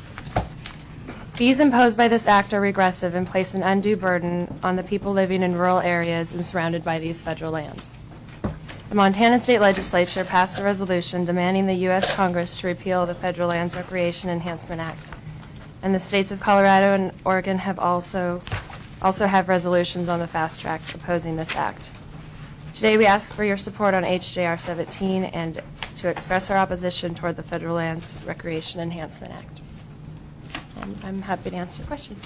Fees imposed by this act are regressive and place an undue burden on the people living in rural areas and surrounded by these federal lands. The Montana State Legislature passed a resolution demanding the U.S. Congress to repeal the Federal Lands Recreation Enhancement Act, and the states of Colorado and Oregon have also have resolutions on the fast track opposing this act. Today we ask for your support on HJR 17 and to express our opposition toward the Federal Lands Recreation Enhancement Act. And I'm happy to answer questions.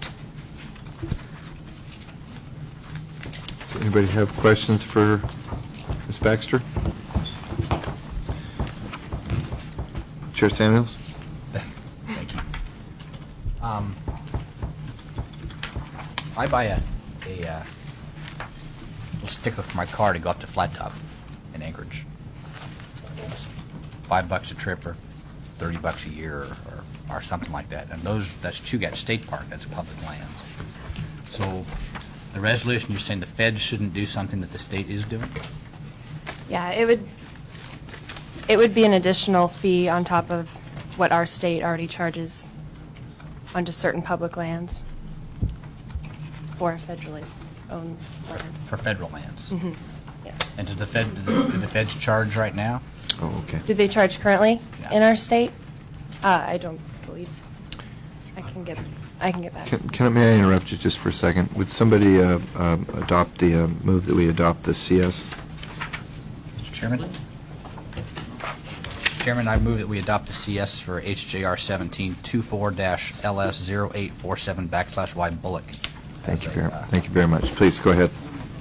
Does anybody have questions for Ms. Baxter? Chair Samuels? Thank you. I buy a little sticker for my car to go up to Flat Top in Anchorage. It's $5 a trip or $30 a year or something like that. And that's Chugach State Park. That's public lands. So the resolution, you're saying the feds shouldn't do something that the state is doing? Yeah, it would be an additional fee on top of what our state already charges onto certain public lands for federally owned land. For federal lands? Mm-hmm. Yeah. And do the feds charge right now? Oh, okay. Do they charge currently in our state? I don't believe so. I can get back. May I interrupt you just for a second? Would somebody adopt the move that we adopt the CS? Mr. Chairman? Chairman, I move that we adopt the CS for HJR 1724-LS0847/Y Bullock. Thank you very much. Please go ahead.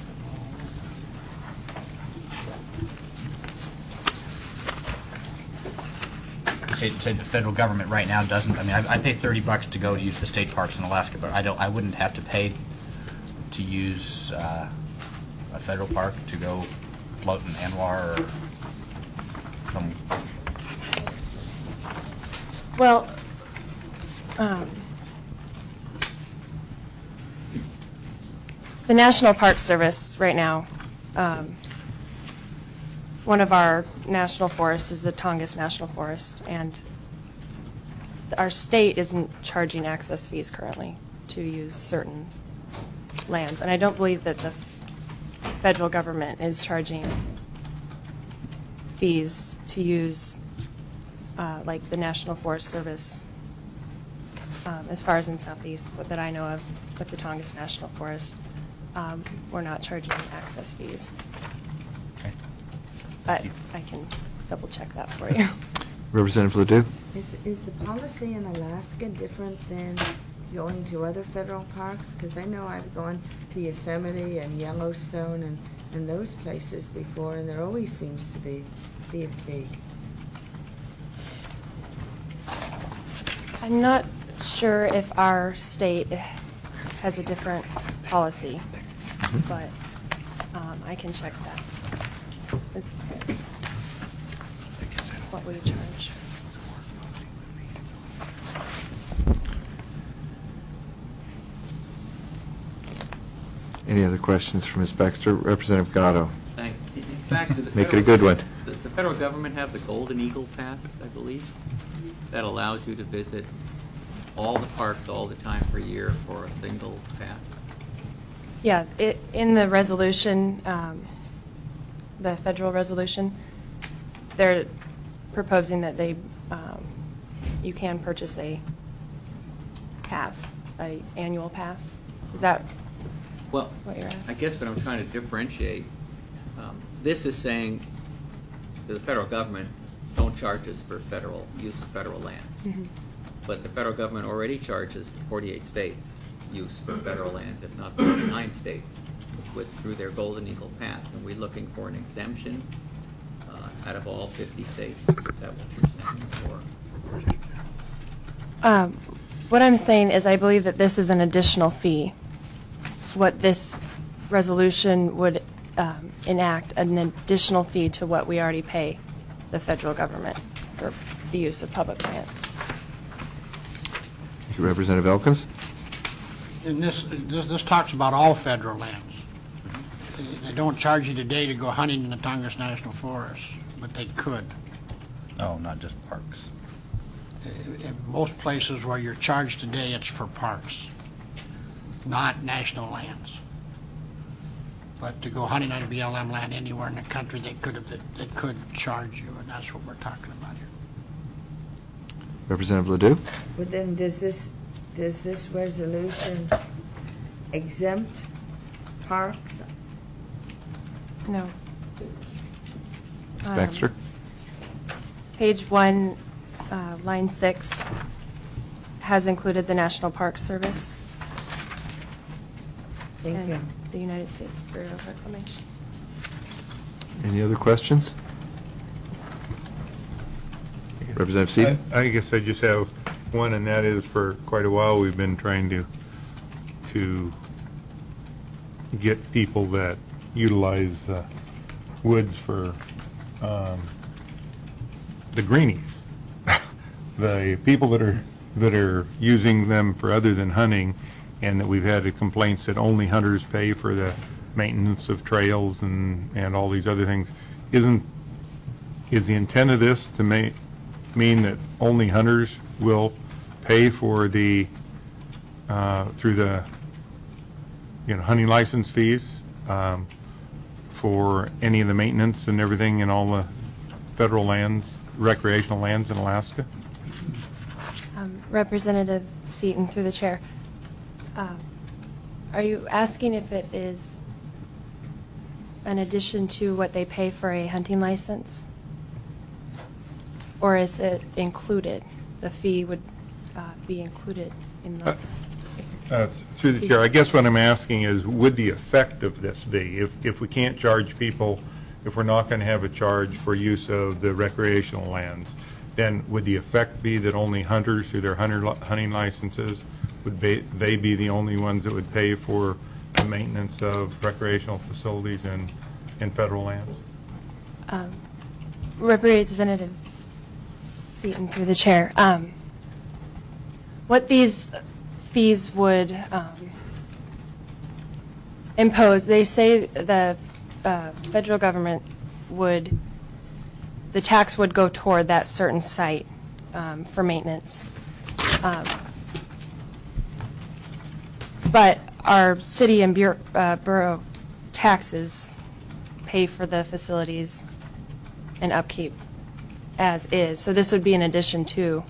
Say the federal government right now doesn't. I mean, I pay $30 to go to use the state parks in Alaska, but I wouldn't have to pay to use a federal park to go float in Anwar or some. Well, the National Park Service right now, one of our national forests is the Tongass National Forest, and our state isn't charging access fees currently to use certain lands. And I don't believe that the federal government is charging fees to use like the National Forest Service, as far as in Southeast that I know of with the Tongass National Forest. We're not charging access fees. Okay. I can double check that for you. Representative Ledoux? Is the policy in Alaska different than going to other federal parks? Because I know I've gone to Yosemite and Yellowstone and those places before, and there always seems to be a fee. I'm not sure if our state has a different policy, but I can check that as far as what we charge. Any other questions for Ms. Baxter? Representative Gatto? Thanks. In fact, Make it a good one. Does the federal government have the Golden Eagle Pass, I believe, that allows you to visit all the parks all the time per year for a single pass? Yeah, in the resolution, the federal resolution, they're proposing that you can purchase a pass, an annual pass. Is that well, what you're asking? I guess what I'm trying to differentiate, this is saying to the federal government, don't charge us for federal use of federal lands. Mm-hmm. But the federal government already charges 48 states use for federal lands, if not 49 states, through their Golden Eagle Pass. And we're looking for an exemption out of all 50 states. Is that what you're saying? Or? What I'm saying is I believe that this is an additional fee. What this resolution would enact, an additional fee to what we already pay the federal government for the use of public lands. Thank you, Representative Elkins. And this talks about all federal lands. They don't charge you today to go hunting in the Tongass National Forest, but they could. Oh, not just parks. In most places where you're charged today, it's for parks, not national lands. But to go hunting on BLM land anywhere in the country, they could charge you, and that's what we're talking about here. Representative Ledoux? But then does this resolution exempt parks? No. Ms. Baxter? Page 1, line 6 has included the National Park Service. Thank you. The United States Bureau of Reclamation. Any other questions? Representative Seaton? I guess I just have one, and that is for quite a while we've been trying to get people that utilize woods for the greenies. The people that are using them for other than hunting, and that we've had complaints that only hunters pay for the maintenance of trails and all these other things. Is the intent of this to mean that only hunters will pay for the through the hunting license fees for any of the maintenance and everything in all the federal lands, recreational lands in Alaska? Representative Seaton, through the chair. Are you asking if it is an addition to what they pay for a hunting license? Or is it included? The fee would be included in the... Through the chair, I guess what I'm asking is, would the effect of this be, if we can't charge people, if we're not going to have a charge for use of the recreational lands, then would the effect be that only hunters through their hunting licenses, would they be the only ones that would pay for the maintenance of recreational facilities in federal lands? Representative Seaton, through the chair. What these fees would impose, they say the federal government would, the tax would go toward that certain site for maintenance. But our city and borough taxes pay for the facilities and upkeep as is. So this would be in addition to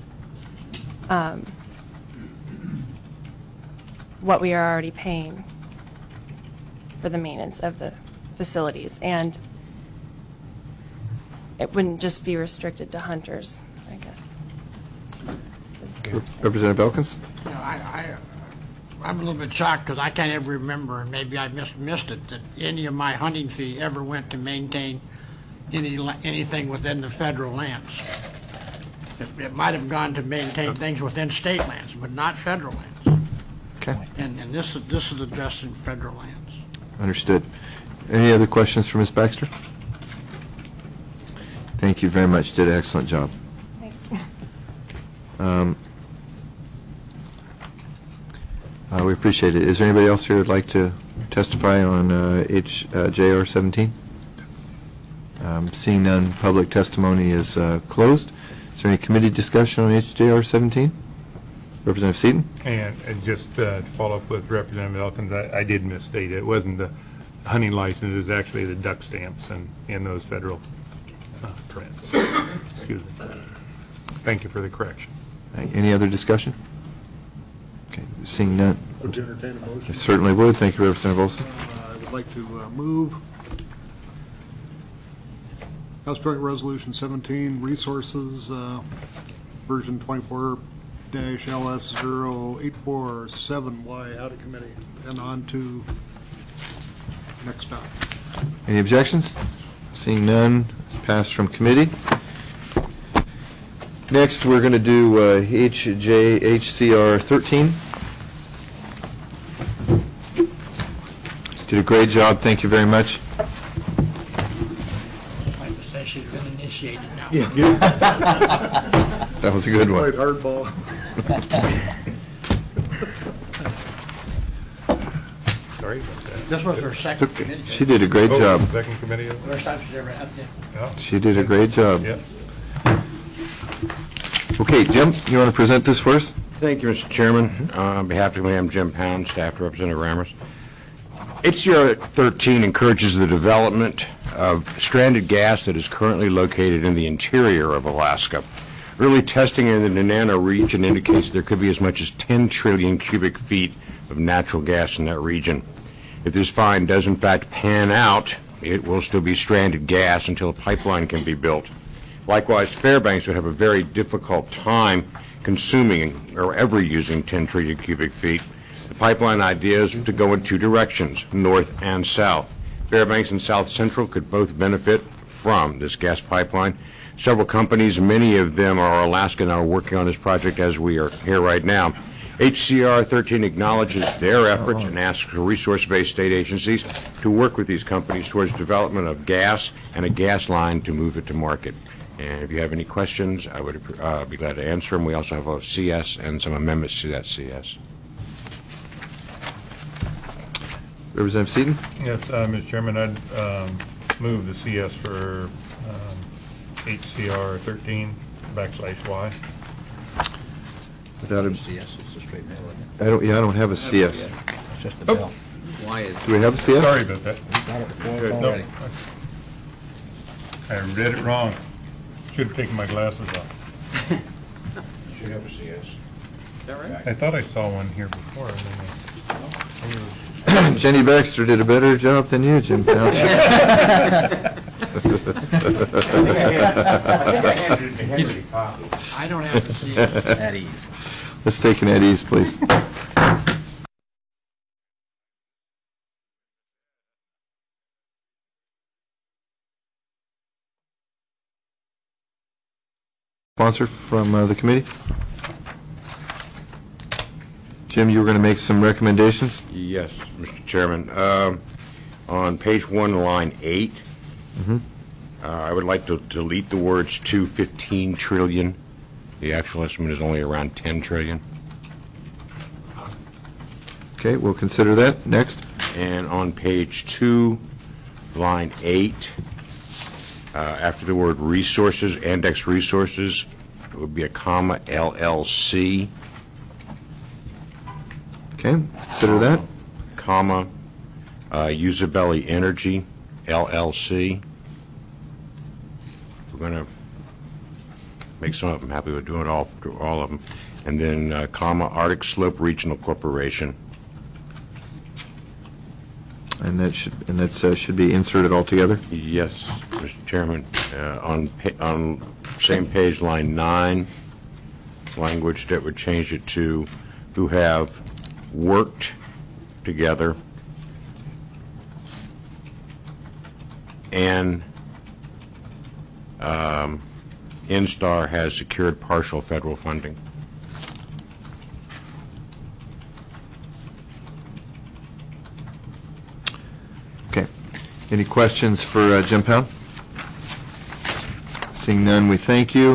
what we are already paying for the maintenance of the facilities. And it wouldn't just be restricted to hunters, I guess. Representative Elkins? You know, I'm a little bit shocked because I can't ever remember, and maybe I missed it, that any of my hunting fee ever went to maintain anything within the federal lands. It might have gone to maintain things within state lands, but not federal lands. Okay. And this is addressed in federal lands. Understood. Any other questions for Ms. Baxter? Thank you very much. Did an excellent job. Thanks. We appreciate it. Is there anybody else here who would like to testify on JR 17? Seeing none, public testimony is closed. Is there any committee discussion on HJR 17? Representative Seaton? And just to follow up with Representative Elkins, I did misstate it. It wasn't the hunting license, it was actually the duck stamps and those federal permits. Excuse me. Thank you for the correction. Any other discussion? Okay, seeing none. Would you entertain a motion? I certainly would. Thank you, Representative Olson. I would like to move House Joint Resolution 17, Resources, version 24-LS0847Y out of committee and on to next stop. Any objections? Seeing none, it's passed from committee. Next, we're going to do HCR 13. Did a great job. Thank you very much. I'd like to say she's been initiated now. Yeah. That was a good one. Played hardball. Sorry about that. This was her second committee. She did a great job. Second committee? First time she's ever had it. Yeah. She did a great job. Yep. Okay, Jim, you want to present this for us? Thank you, Mr. Chairman. On behalf of the committee, I'm Jim Pound, staff to Representative Rammers. HCR 13 encourages the development of stranded gas that is currently located in the interior of Alaska. Early testing in the Nenana region indicates there could be as much as 10 trillion cubic feet of natural gas in that region. If this find does in fact pan out, it will still be stranded gas until a pipeline can be built. Likewise, Fairbanks would have a very difficult time consuming or ever using 10 trillion cubic feet. The pipeline idea is to go in two directions, north and south. Fairbanks and South Central could both benefit from this gas pipeline. Several companies, many of them are Alaskan, are working on this project as we are here right now. HCR 13 acknowledges their efforts and asks resource-based state agencies to work with these companies towards development of gas and a gas line to move it to market. And if you have any questions, I would be glad to answer them. We also have a CS and some amendments to that CS. Representative Seaton? Yes, Mr. Chairman, I'd move the CS for HCR 13/Y. Without a CS, it's a straight mail, isn't it? I don't have a CS. It's just a bill. Why is Do we have a CS? Sorry about that. Got it before it's No, already. I read it wrong. Should have taken my glasses off. Should have a CS. Is that right? I thought I saw one here before. Jenny Baxter did a better job than you, Jim Pound. I don't have to see it. At ease. Let's take an at ease, please. Sponsor from the committee? Jim, you were going to make some recommendations? Yes, Mr. Chairman. On page 1, line 8, I would like to delete the words to 15 trillion. The actual estimate is only around 10 trillion. Okay, we'll consider that. Next. And on page 2, line 8, after the word resources, index resources, it would be a comma, LLC. Okay, consider that. Comma, Usabelli Energy, LLC. If we're going to make some of them happy with doing it all of them. And then, comma, Arctic Slope Regional Corporation. And that should be inserted altogether? Yes, Mr. Chairman. On same page, line 9, language that would change it to who have worked together and Instar has secured partial federal funding. Okay. Any questions for Jim Pound? Seeing none, we thank you.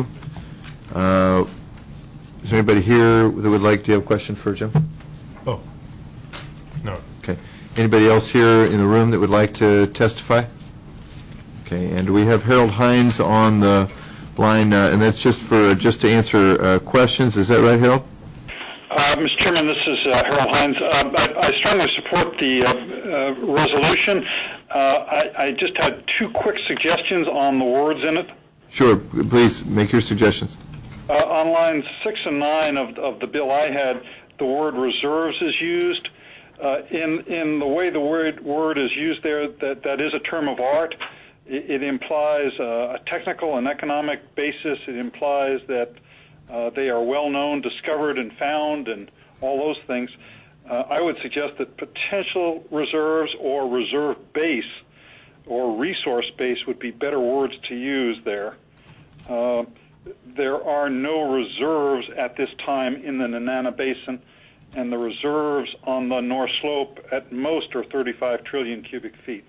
Is there anybody here that would like to have a question for Jim? Oh, no. Okay. Anybody else here in the room that would like to testify? Okay. And we have Harold Hines on the line, and that's just to answer questions. Is that right, Harold? Mr. Chairman, this is Harold Hines. I strongly support the resolution. I just had 2 quick suggestions on the words in it. Sure. Please make your suggestions. On lines 6 and 9 of the bill I had, the word reserves is used. In the way the word is used there, that is a term of art. It implies a technical and economic basis. It implies that they are well known, discovered, and found, and all those things. I would suggest that potential reserves or reserve base or resource base would be better words to use there. There are no reserves at this time in the Nenana Basin, and the reserves on the North Slope at most are 35 trillion cubic feet.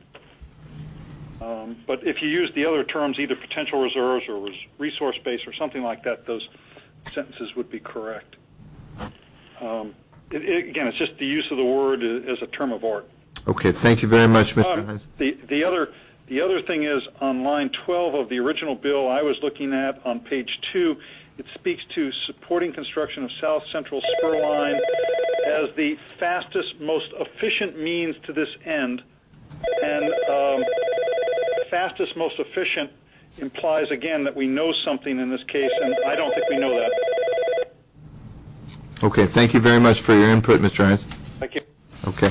But if you use the other terms, either potential reserves or resource base or something like that, those sentences would be correct. Again, it's just the use of the word as a term of art. Okay, thank you very much, Mr. Hines. The other thing is on line 12 of the original bill I was looking at on page 2, it speaks to supporting construction of South Central Spur Line as the fastest, most efficient means to this end. And fastest, most efficient implies, again, that we know something in this case, and I don't think we know that. Okay, thank you very much for your input, Mr. Hines. Thank you. Okay.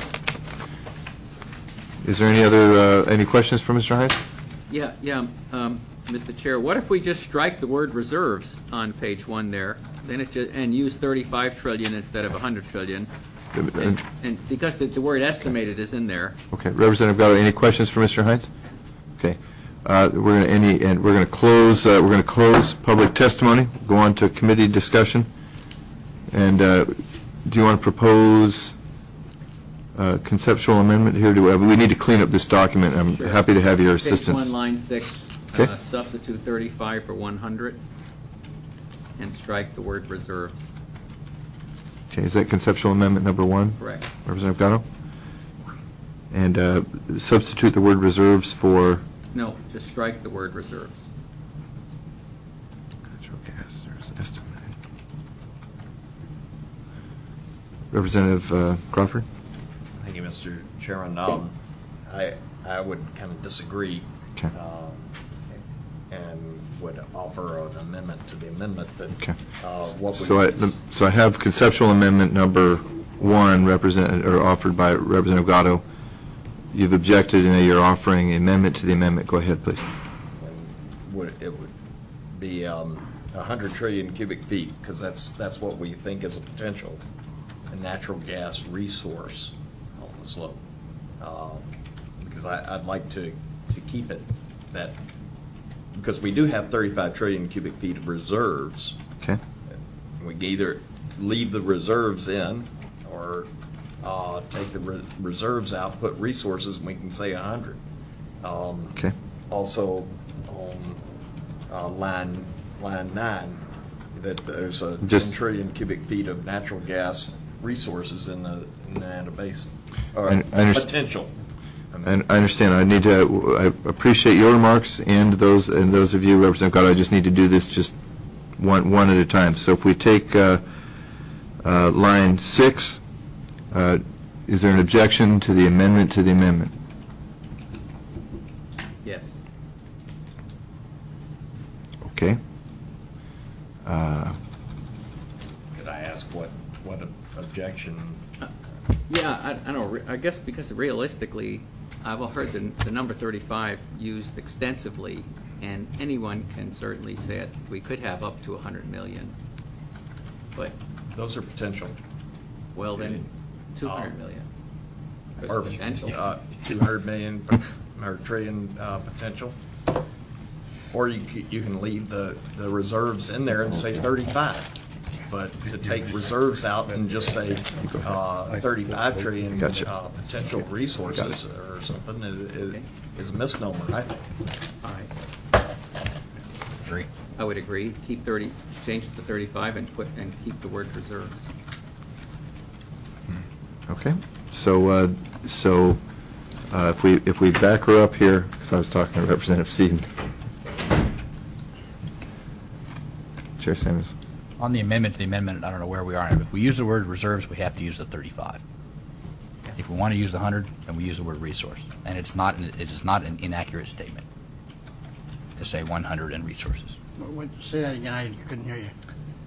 Is there any questions for Mr. Hines? Yeah, Mr. Chair, what if we just strike the word reserves on page 1 there, then and use 35 trillion instead of 100 trillion? And because the word estimated is in there. Okay, Representative Gatto, any questions for Mr. Hines? Okay, we're going to close public testimony. Go on to committee discussion. And do you want to propose conceptual amendment here? We need to clean up this document. I'm happy to have your assistance. Page 1, line 6, okay. Substitute 35 for 100 and strike the word reserves. Okay, is that conceptual amendment number 1? Correct. Representative Gatto? And substitute the word reserves for? No, just strike the word reserves. Natural gas, there's estimate. Representative Crawford? Thank you, Mr. Chairman. I would kind of disagree. Okay. And would offer an amendment to the amendment that okay. So I have conceptual amendment number 1 offered by Representative Gatto. You've objected and you're offering an amendment to the amendment. Go ahead, please. It would be 100 trillion cubic feet, because that's what we think is a potential natural gas resource on the slope. Because I'd like to keep it that, because we do have 35 trillion cubic feet of reserves. Okay. We can either leave the reserves in or take the reserves out, put resources, and we can say 100. Okay. Also, on line 9, that there's a 10 trillion cubic feet of natural gas resources in the Nenana Basin, or potential. And I understand. I appreciate your remarks and those of you, Representative Gatto. I just need to do this just one at a time. So if we take line 6, is there an objection to the amendment to the amendment? Yes. Okay. Could I ask what objection? Yeah, I don't know. I guess because realistically, I've heard the number 35 used extensively, and anyone can certainly say it. We could have up to 100 million, but Those are potential. well then, 200 million. There's Or potential. 200 million or trillion potential. Or you can leave the reserves in there and say 35. But to take reserves out and just say 35 trillion potential resources or something is a misnomer, I think. All right. Agree. I would agree. Keep 30, change it to 35 and keep the word reserves. Okay, so if we back her up here, because I was talking to Representative Seaton. Chair Samuels. On the amendment to the amendment, I don't know where we are. If we use the word reserves, we have to use the 35. If we want to use the 100, then we use the word resource. And it is not an inaccurate statement to say 100 and resources. Say that again, I couldn't hear you.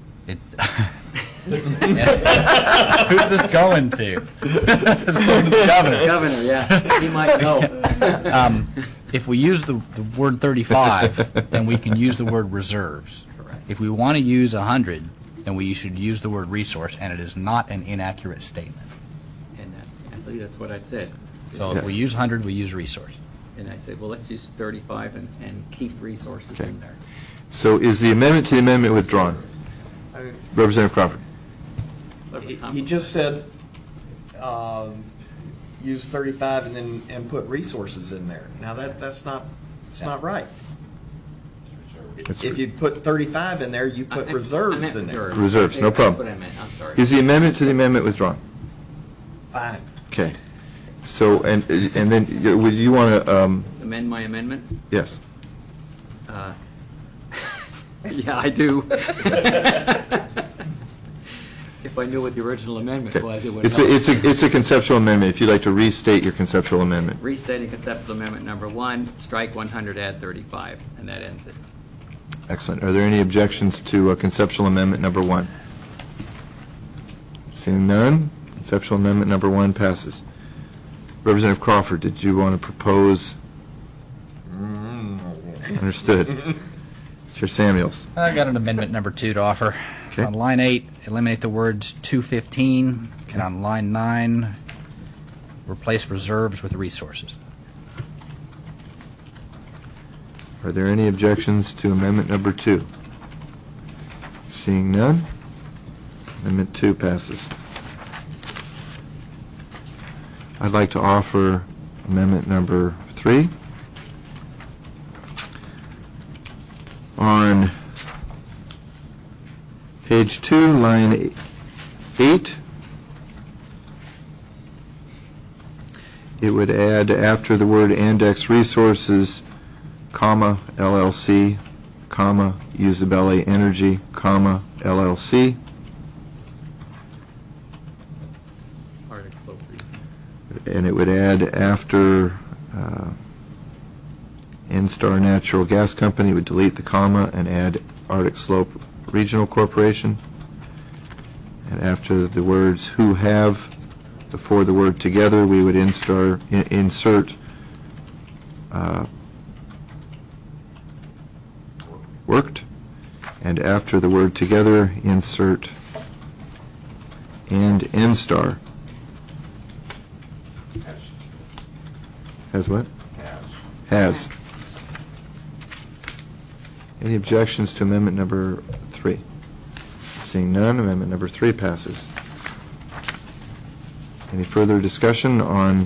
Who's this going to? Governor. Governor, yeah. He might know. If we use the word 35, then we can use the word reserves. If we want to use 100, then we should use the word resource, and it is not an inaccurate statement. And I believe that's what I said. So if we use 100, we use resource. And I said, well, let's use 35 and keep resources in there. So is the amendment to the amendment withdrawn? Representative Crawford. He just said use 35 and put resources in there. Now that's not right. If you put 35 in there, you put reserves in there. Reserves, no problem. That's what I meant. I'm sorry. Is the amendment to the amendment withdrawn? Fine. Okay. So, and then, would you want to... Amend my amendment? Yes. Yeah, I do. If I knew what the original amendment was, it would help. It's a conceptual amendment. If you'd like to restate your conceptual amendment. Restating conceptual amendment number 1, strike 100, add 35, and that ends it. Excellent. Are there any objections to conceptual amendment number 1? Seeing none, conceptual amendment number 1 passes. Representative Crawford, did you want to propose? Understood. Chair Samuels. I got an amendment number 2 to offer. Okay. On line 8, eliminate the words 215, and on line 9, replace reserves with resources. Are there any objections to amendment number 2? Seeing none, amendment 2 passes. I'd like to offer amendment number 3. On page 2, line 8, it would add after the word Andex Resources, comma, LLC, comma, Usabelli Energy, comma, LLC. And it would add after NSTAR Natural Gas Company, would delete the comma and add Arctic Slope Regional Corporation. And after the words who have, before the word together, we would insert worked. And after the word together, insert and NSTAR. Has what? Has. Any objections to amendment number 3? Seeing none, amendment number 3 passes. Any further discussion on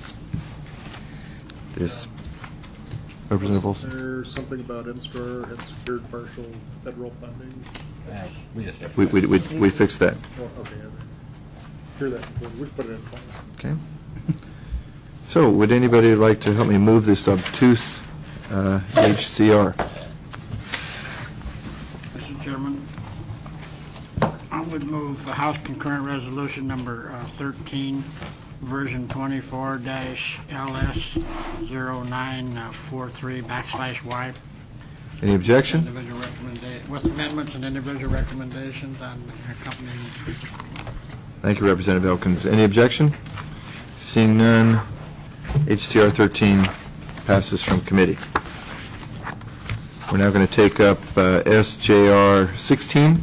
this? Representative Olson. Is there something about NSTAR and secured partial federal funding? We just fixed that. We fixed that. Oh, okay. Hear that before. We put it in place. Okay. So, would anybody like to help me move this obtuse HCR? Mr. Chairman, I would move the House Concurrent Resolution number 13, version 24-LS0943/Y. Any objection? With amendments and individual recommendations on accompanying treaty. Thank you, Representative Elkins. Any objection? Seeing none, HCR 13 passes from committee. We're now going to take up SJR 16.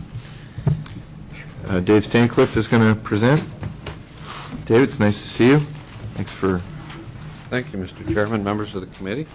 Dave Stancliffe is going to present. Dave, it's nice to see you. Thanks for... Thank you, Mr. Chairman, members of the committee.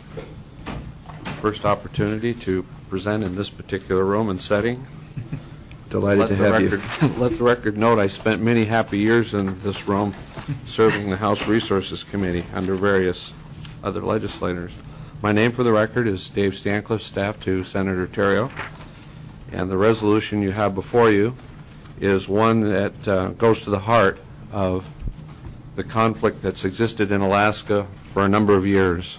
First opportunity to present in this particular room and setting. Delighted to have you. Let the record note I spent many happy years in this room serving the House Resources Committee under various other legislators. My name for the record is Dave Stancliffe, staff to Senator Terrio, and the resolution you have before you is one that goes to the heart of the conflict that's existed in Alaska for a number of years.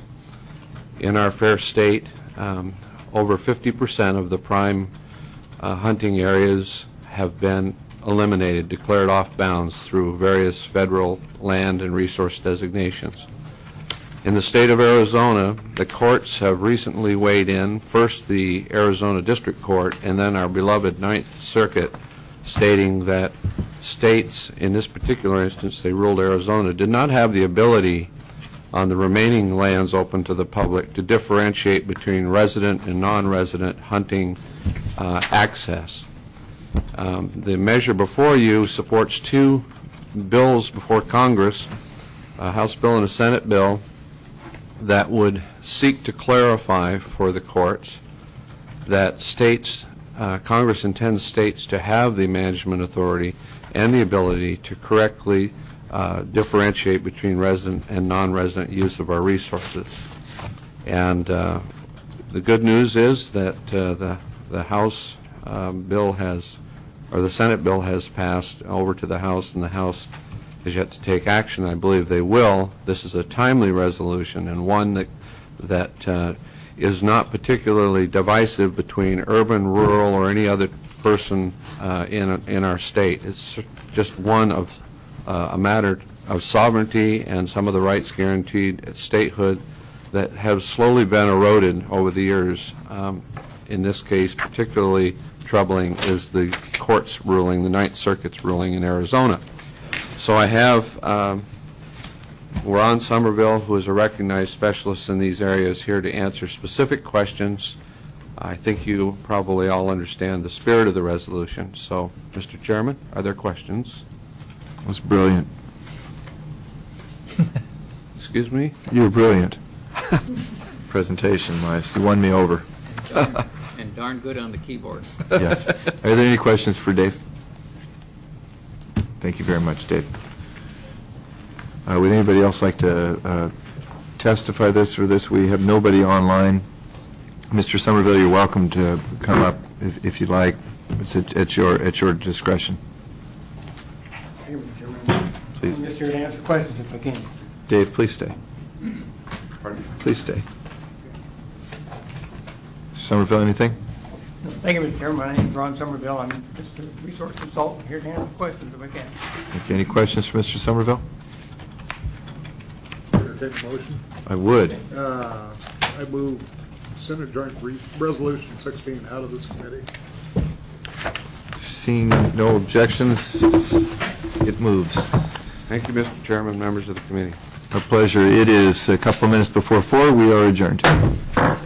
In our fair state, over 50% of the prime hunting areas have been eliminated, declared off bounds through various federal land and resource designations. In the state of Arizona, the courts have recently weighed in, first the Arizona District Court and then our beloved Ninth Circuit, stating that states, in this particular instance they ruled Arizona, did not have the ability on the remaining lands open to the public to differentiate between resident and non-resident hunting access. The measure before you supports two bills before Congress, a House bill and a Senate bill, that would seek to clarify for the courts that states, Congress intends states to have the management authority and the ability to correctly differentiate between resident and non-resident use of our resources. And the good news is that the House bill has, or the Senate bill has passed over to the House, and the House has yet to take action. I believe they will. This is a timely resolution and one that is not particularly divisive between urban, rural, or any other person in our state. It's just one of a matter of sovereignty and some of the rights guaranteed at statehood that have slowly been eroded over the years. In this case, particularly troubling is the court's ruling, the Ninth Circuit's ruling in Arizona. So I have Ron Somerville, who is a recognized specialist in these areas, here to answer specific questions. I think you probably all understand the spirit of the resolution. So, Mr. Chairman, are there questions? That was brilliant. Excuse me? You were brilliant. Presentation-wise. You won me over. And darn good on the keyboards. Yes. Are there any questions for Dave? Thank you very much, Dave. Would anybody else like to testify this or this? We have nobody online. Mr. Somerville, you're welcome to come up if you'd like. It's at your discretion. Please. I'm just here to answer questions if I can. Dave, please stay. Pardon? Please stay. Somerville, anything? Thank you, Mr. Chairman. My name is Ron Somerville. I'm just a resource consultant here to answer questions if I can. Okay, any questions for Mr. Somerville? Entertain a motion? I would. I move Senate Joint Resolution 16 out of this committee. Seeing no objections, it moves. Thank you, Mr. Chairman, members of the committee. Our pleasure. It is a couple of minutes before 4. We are adjourned.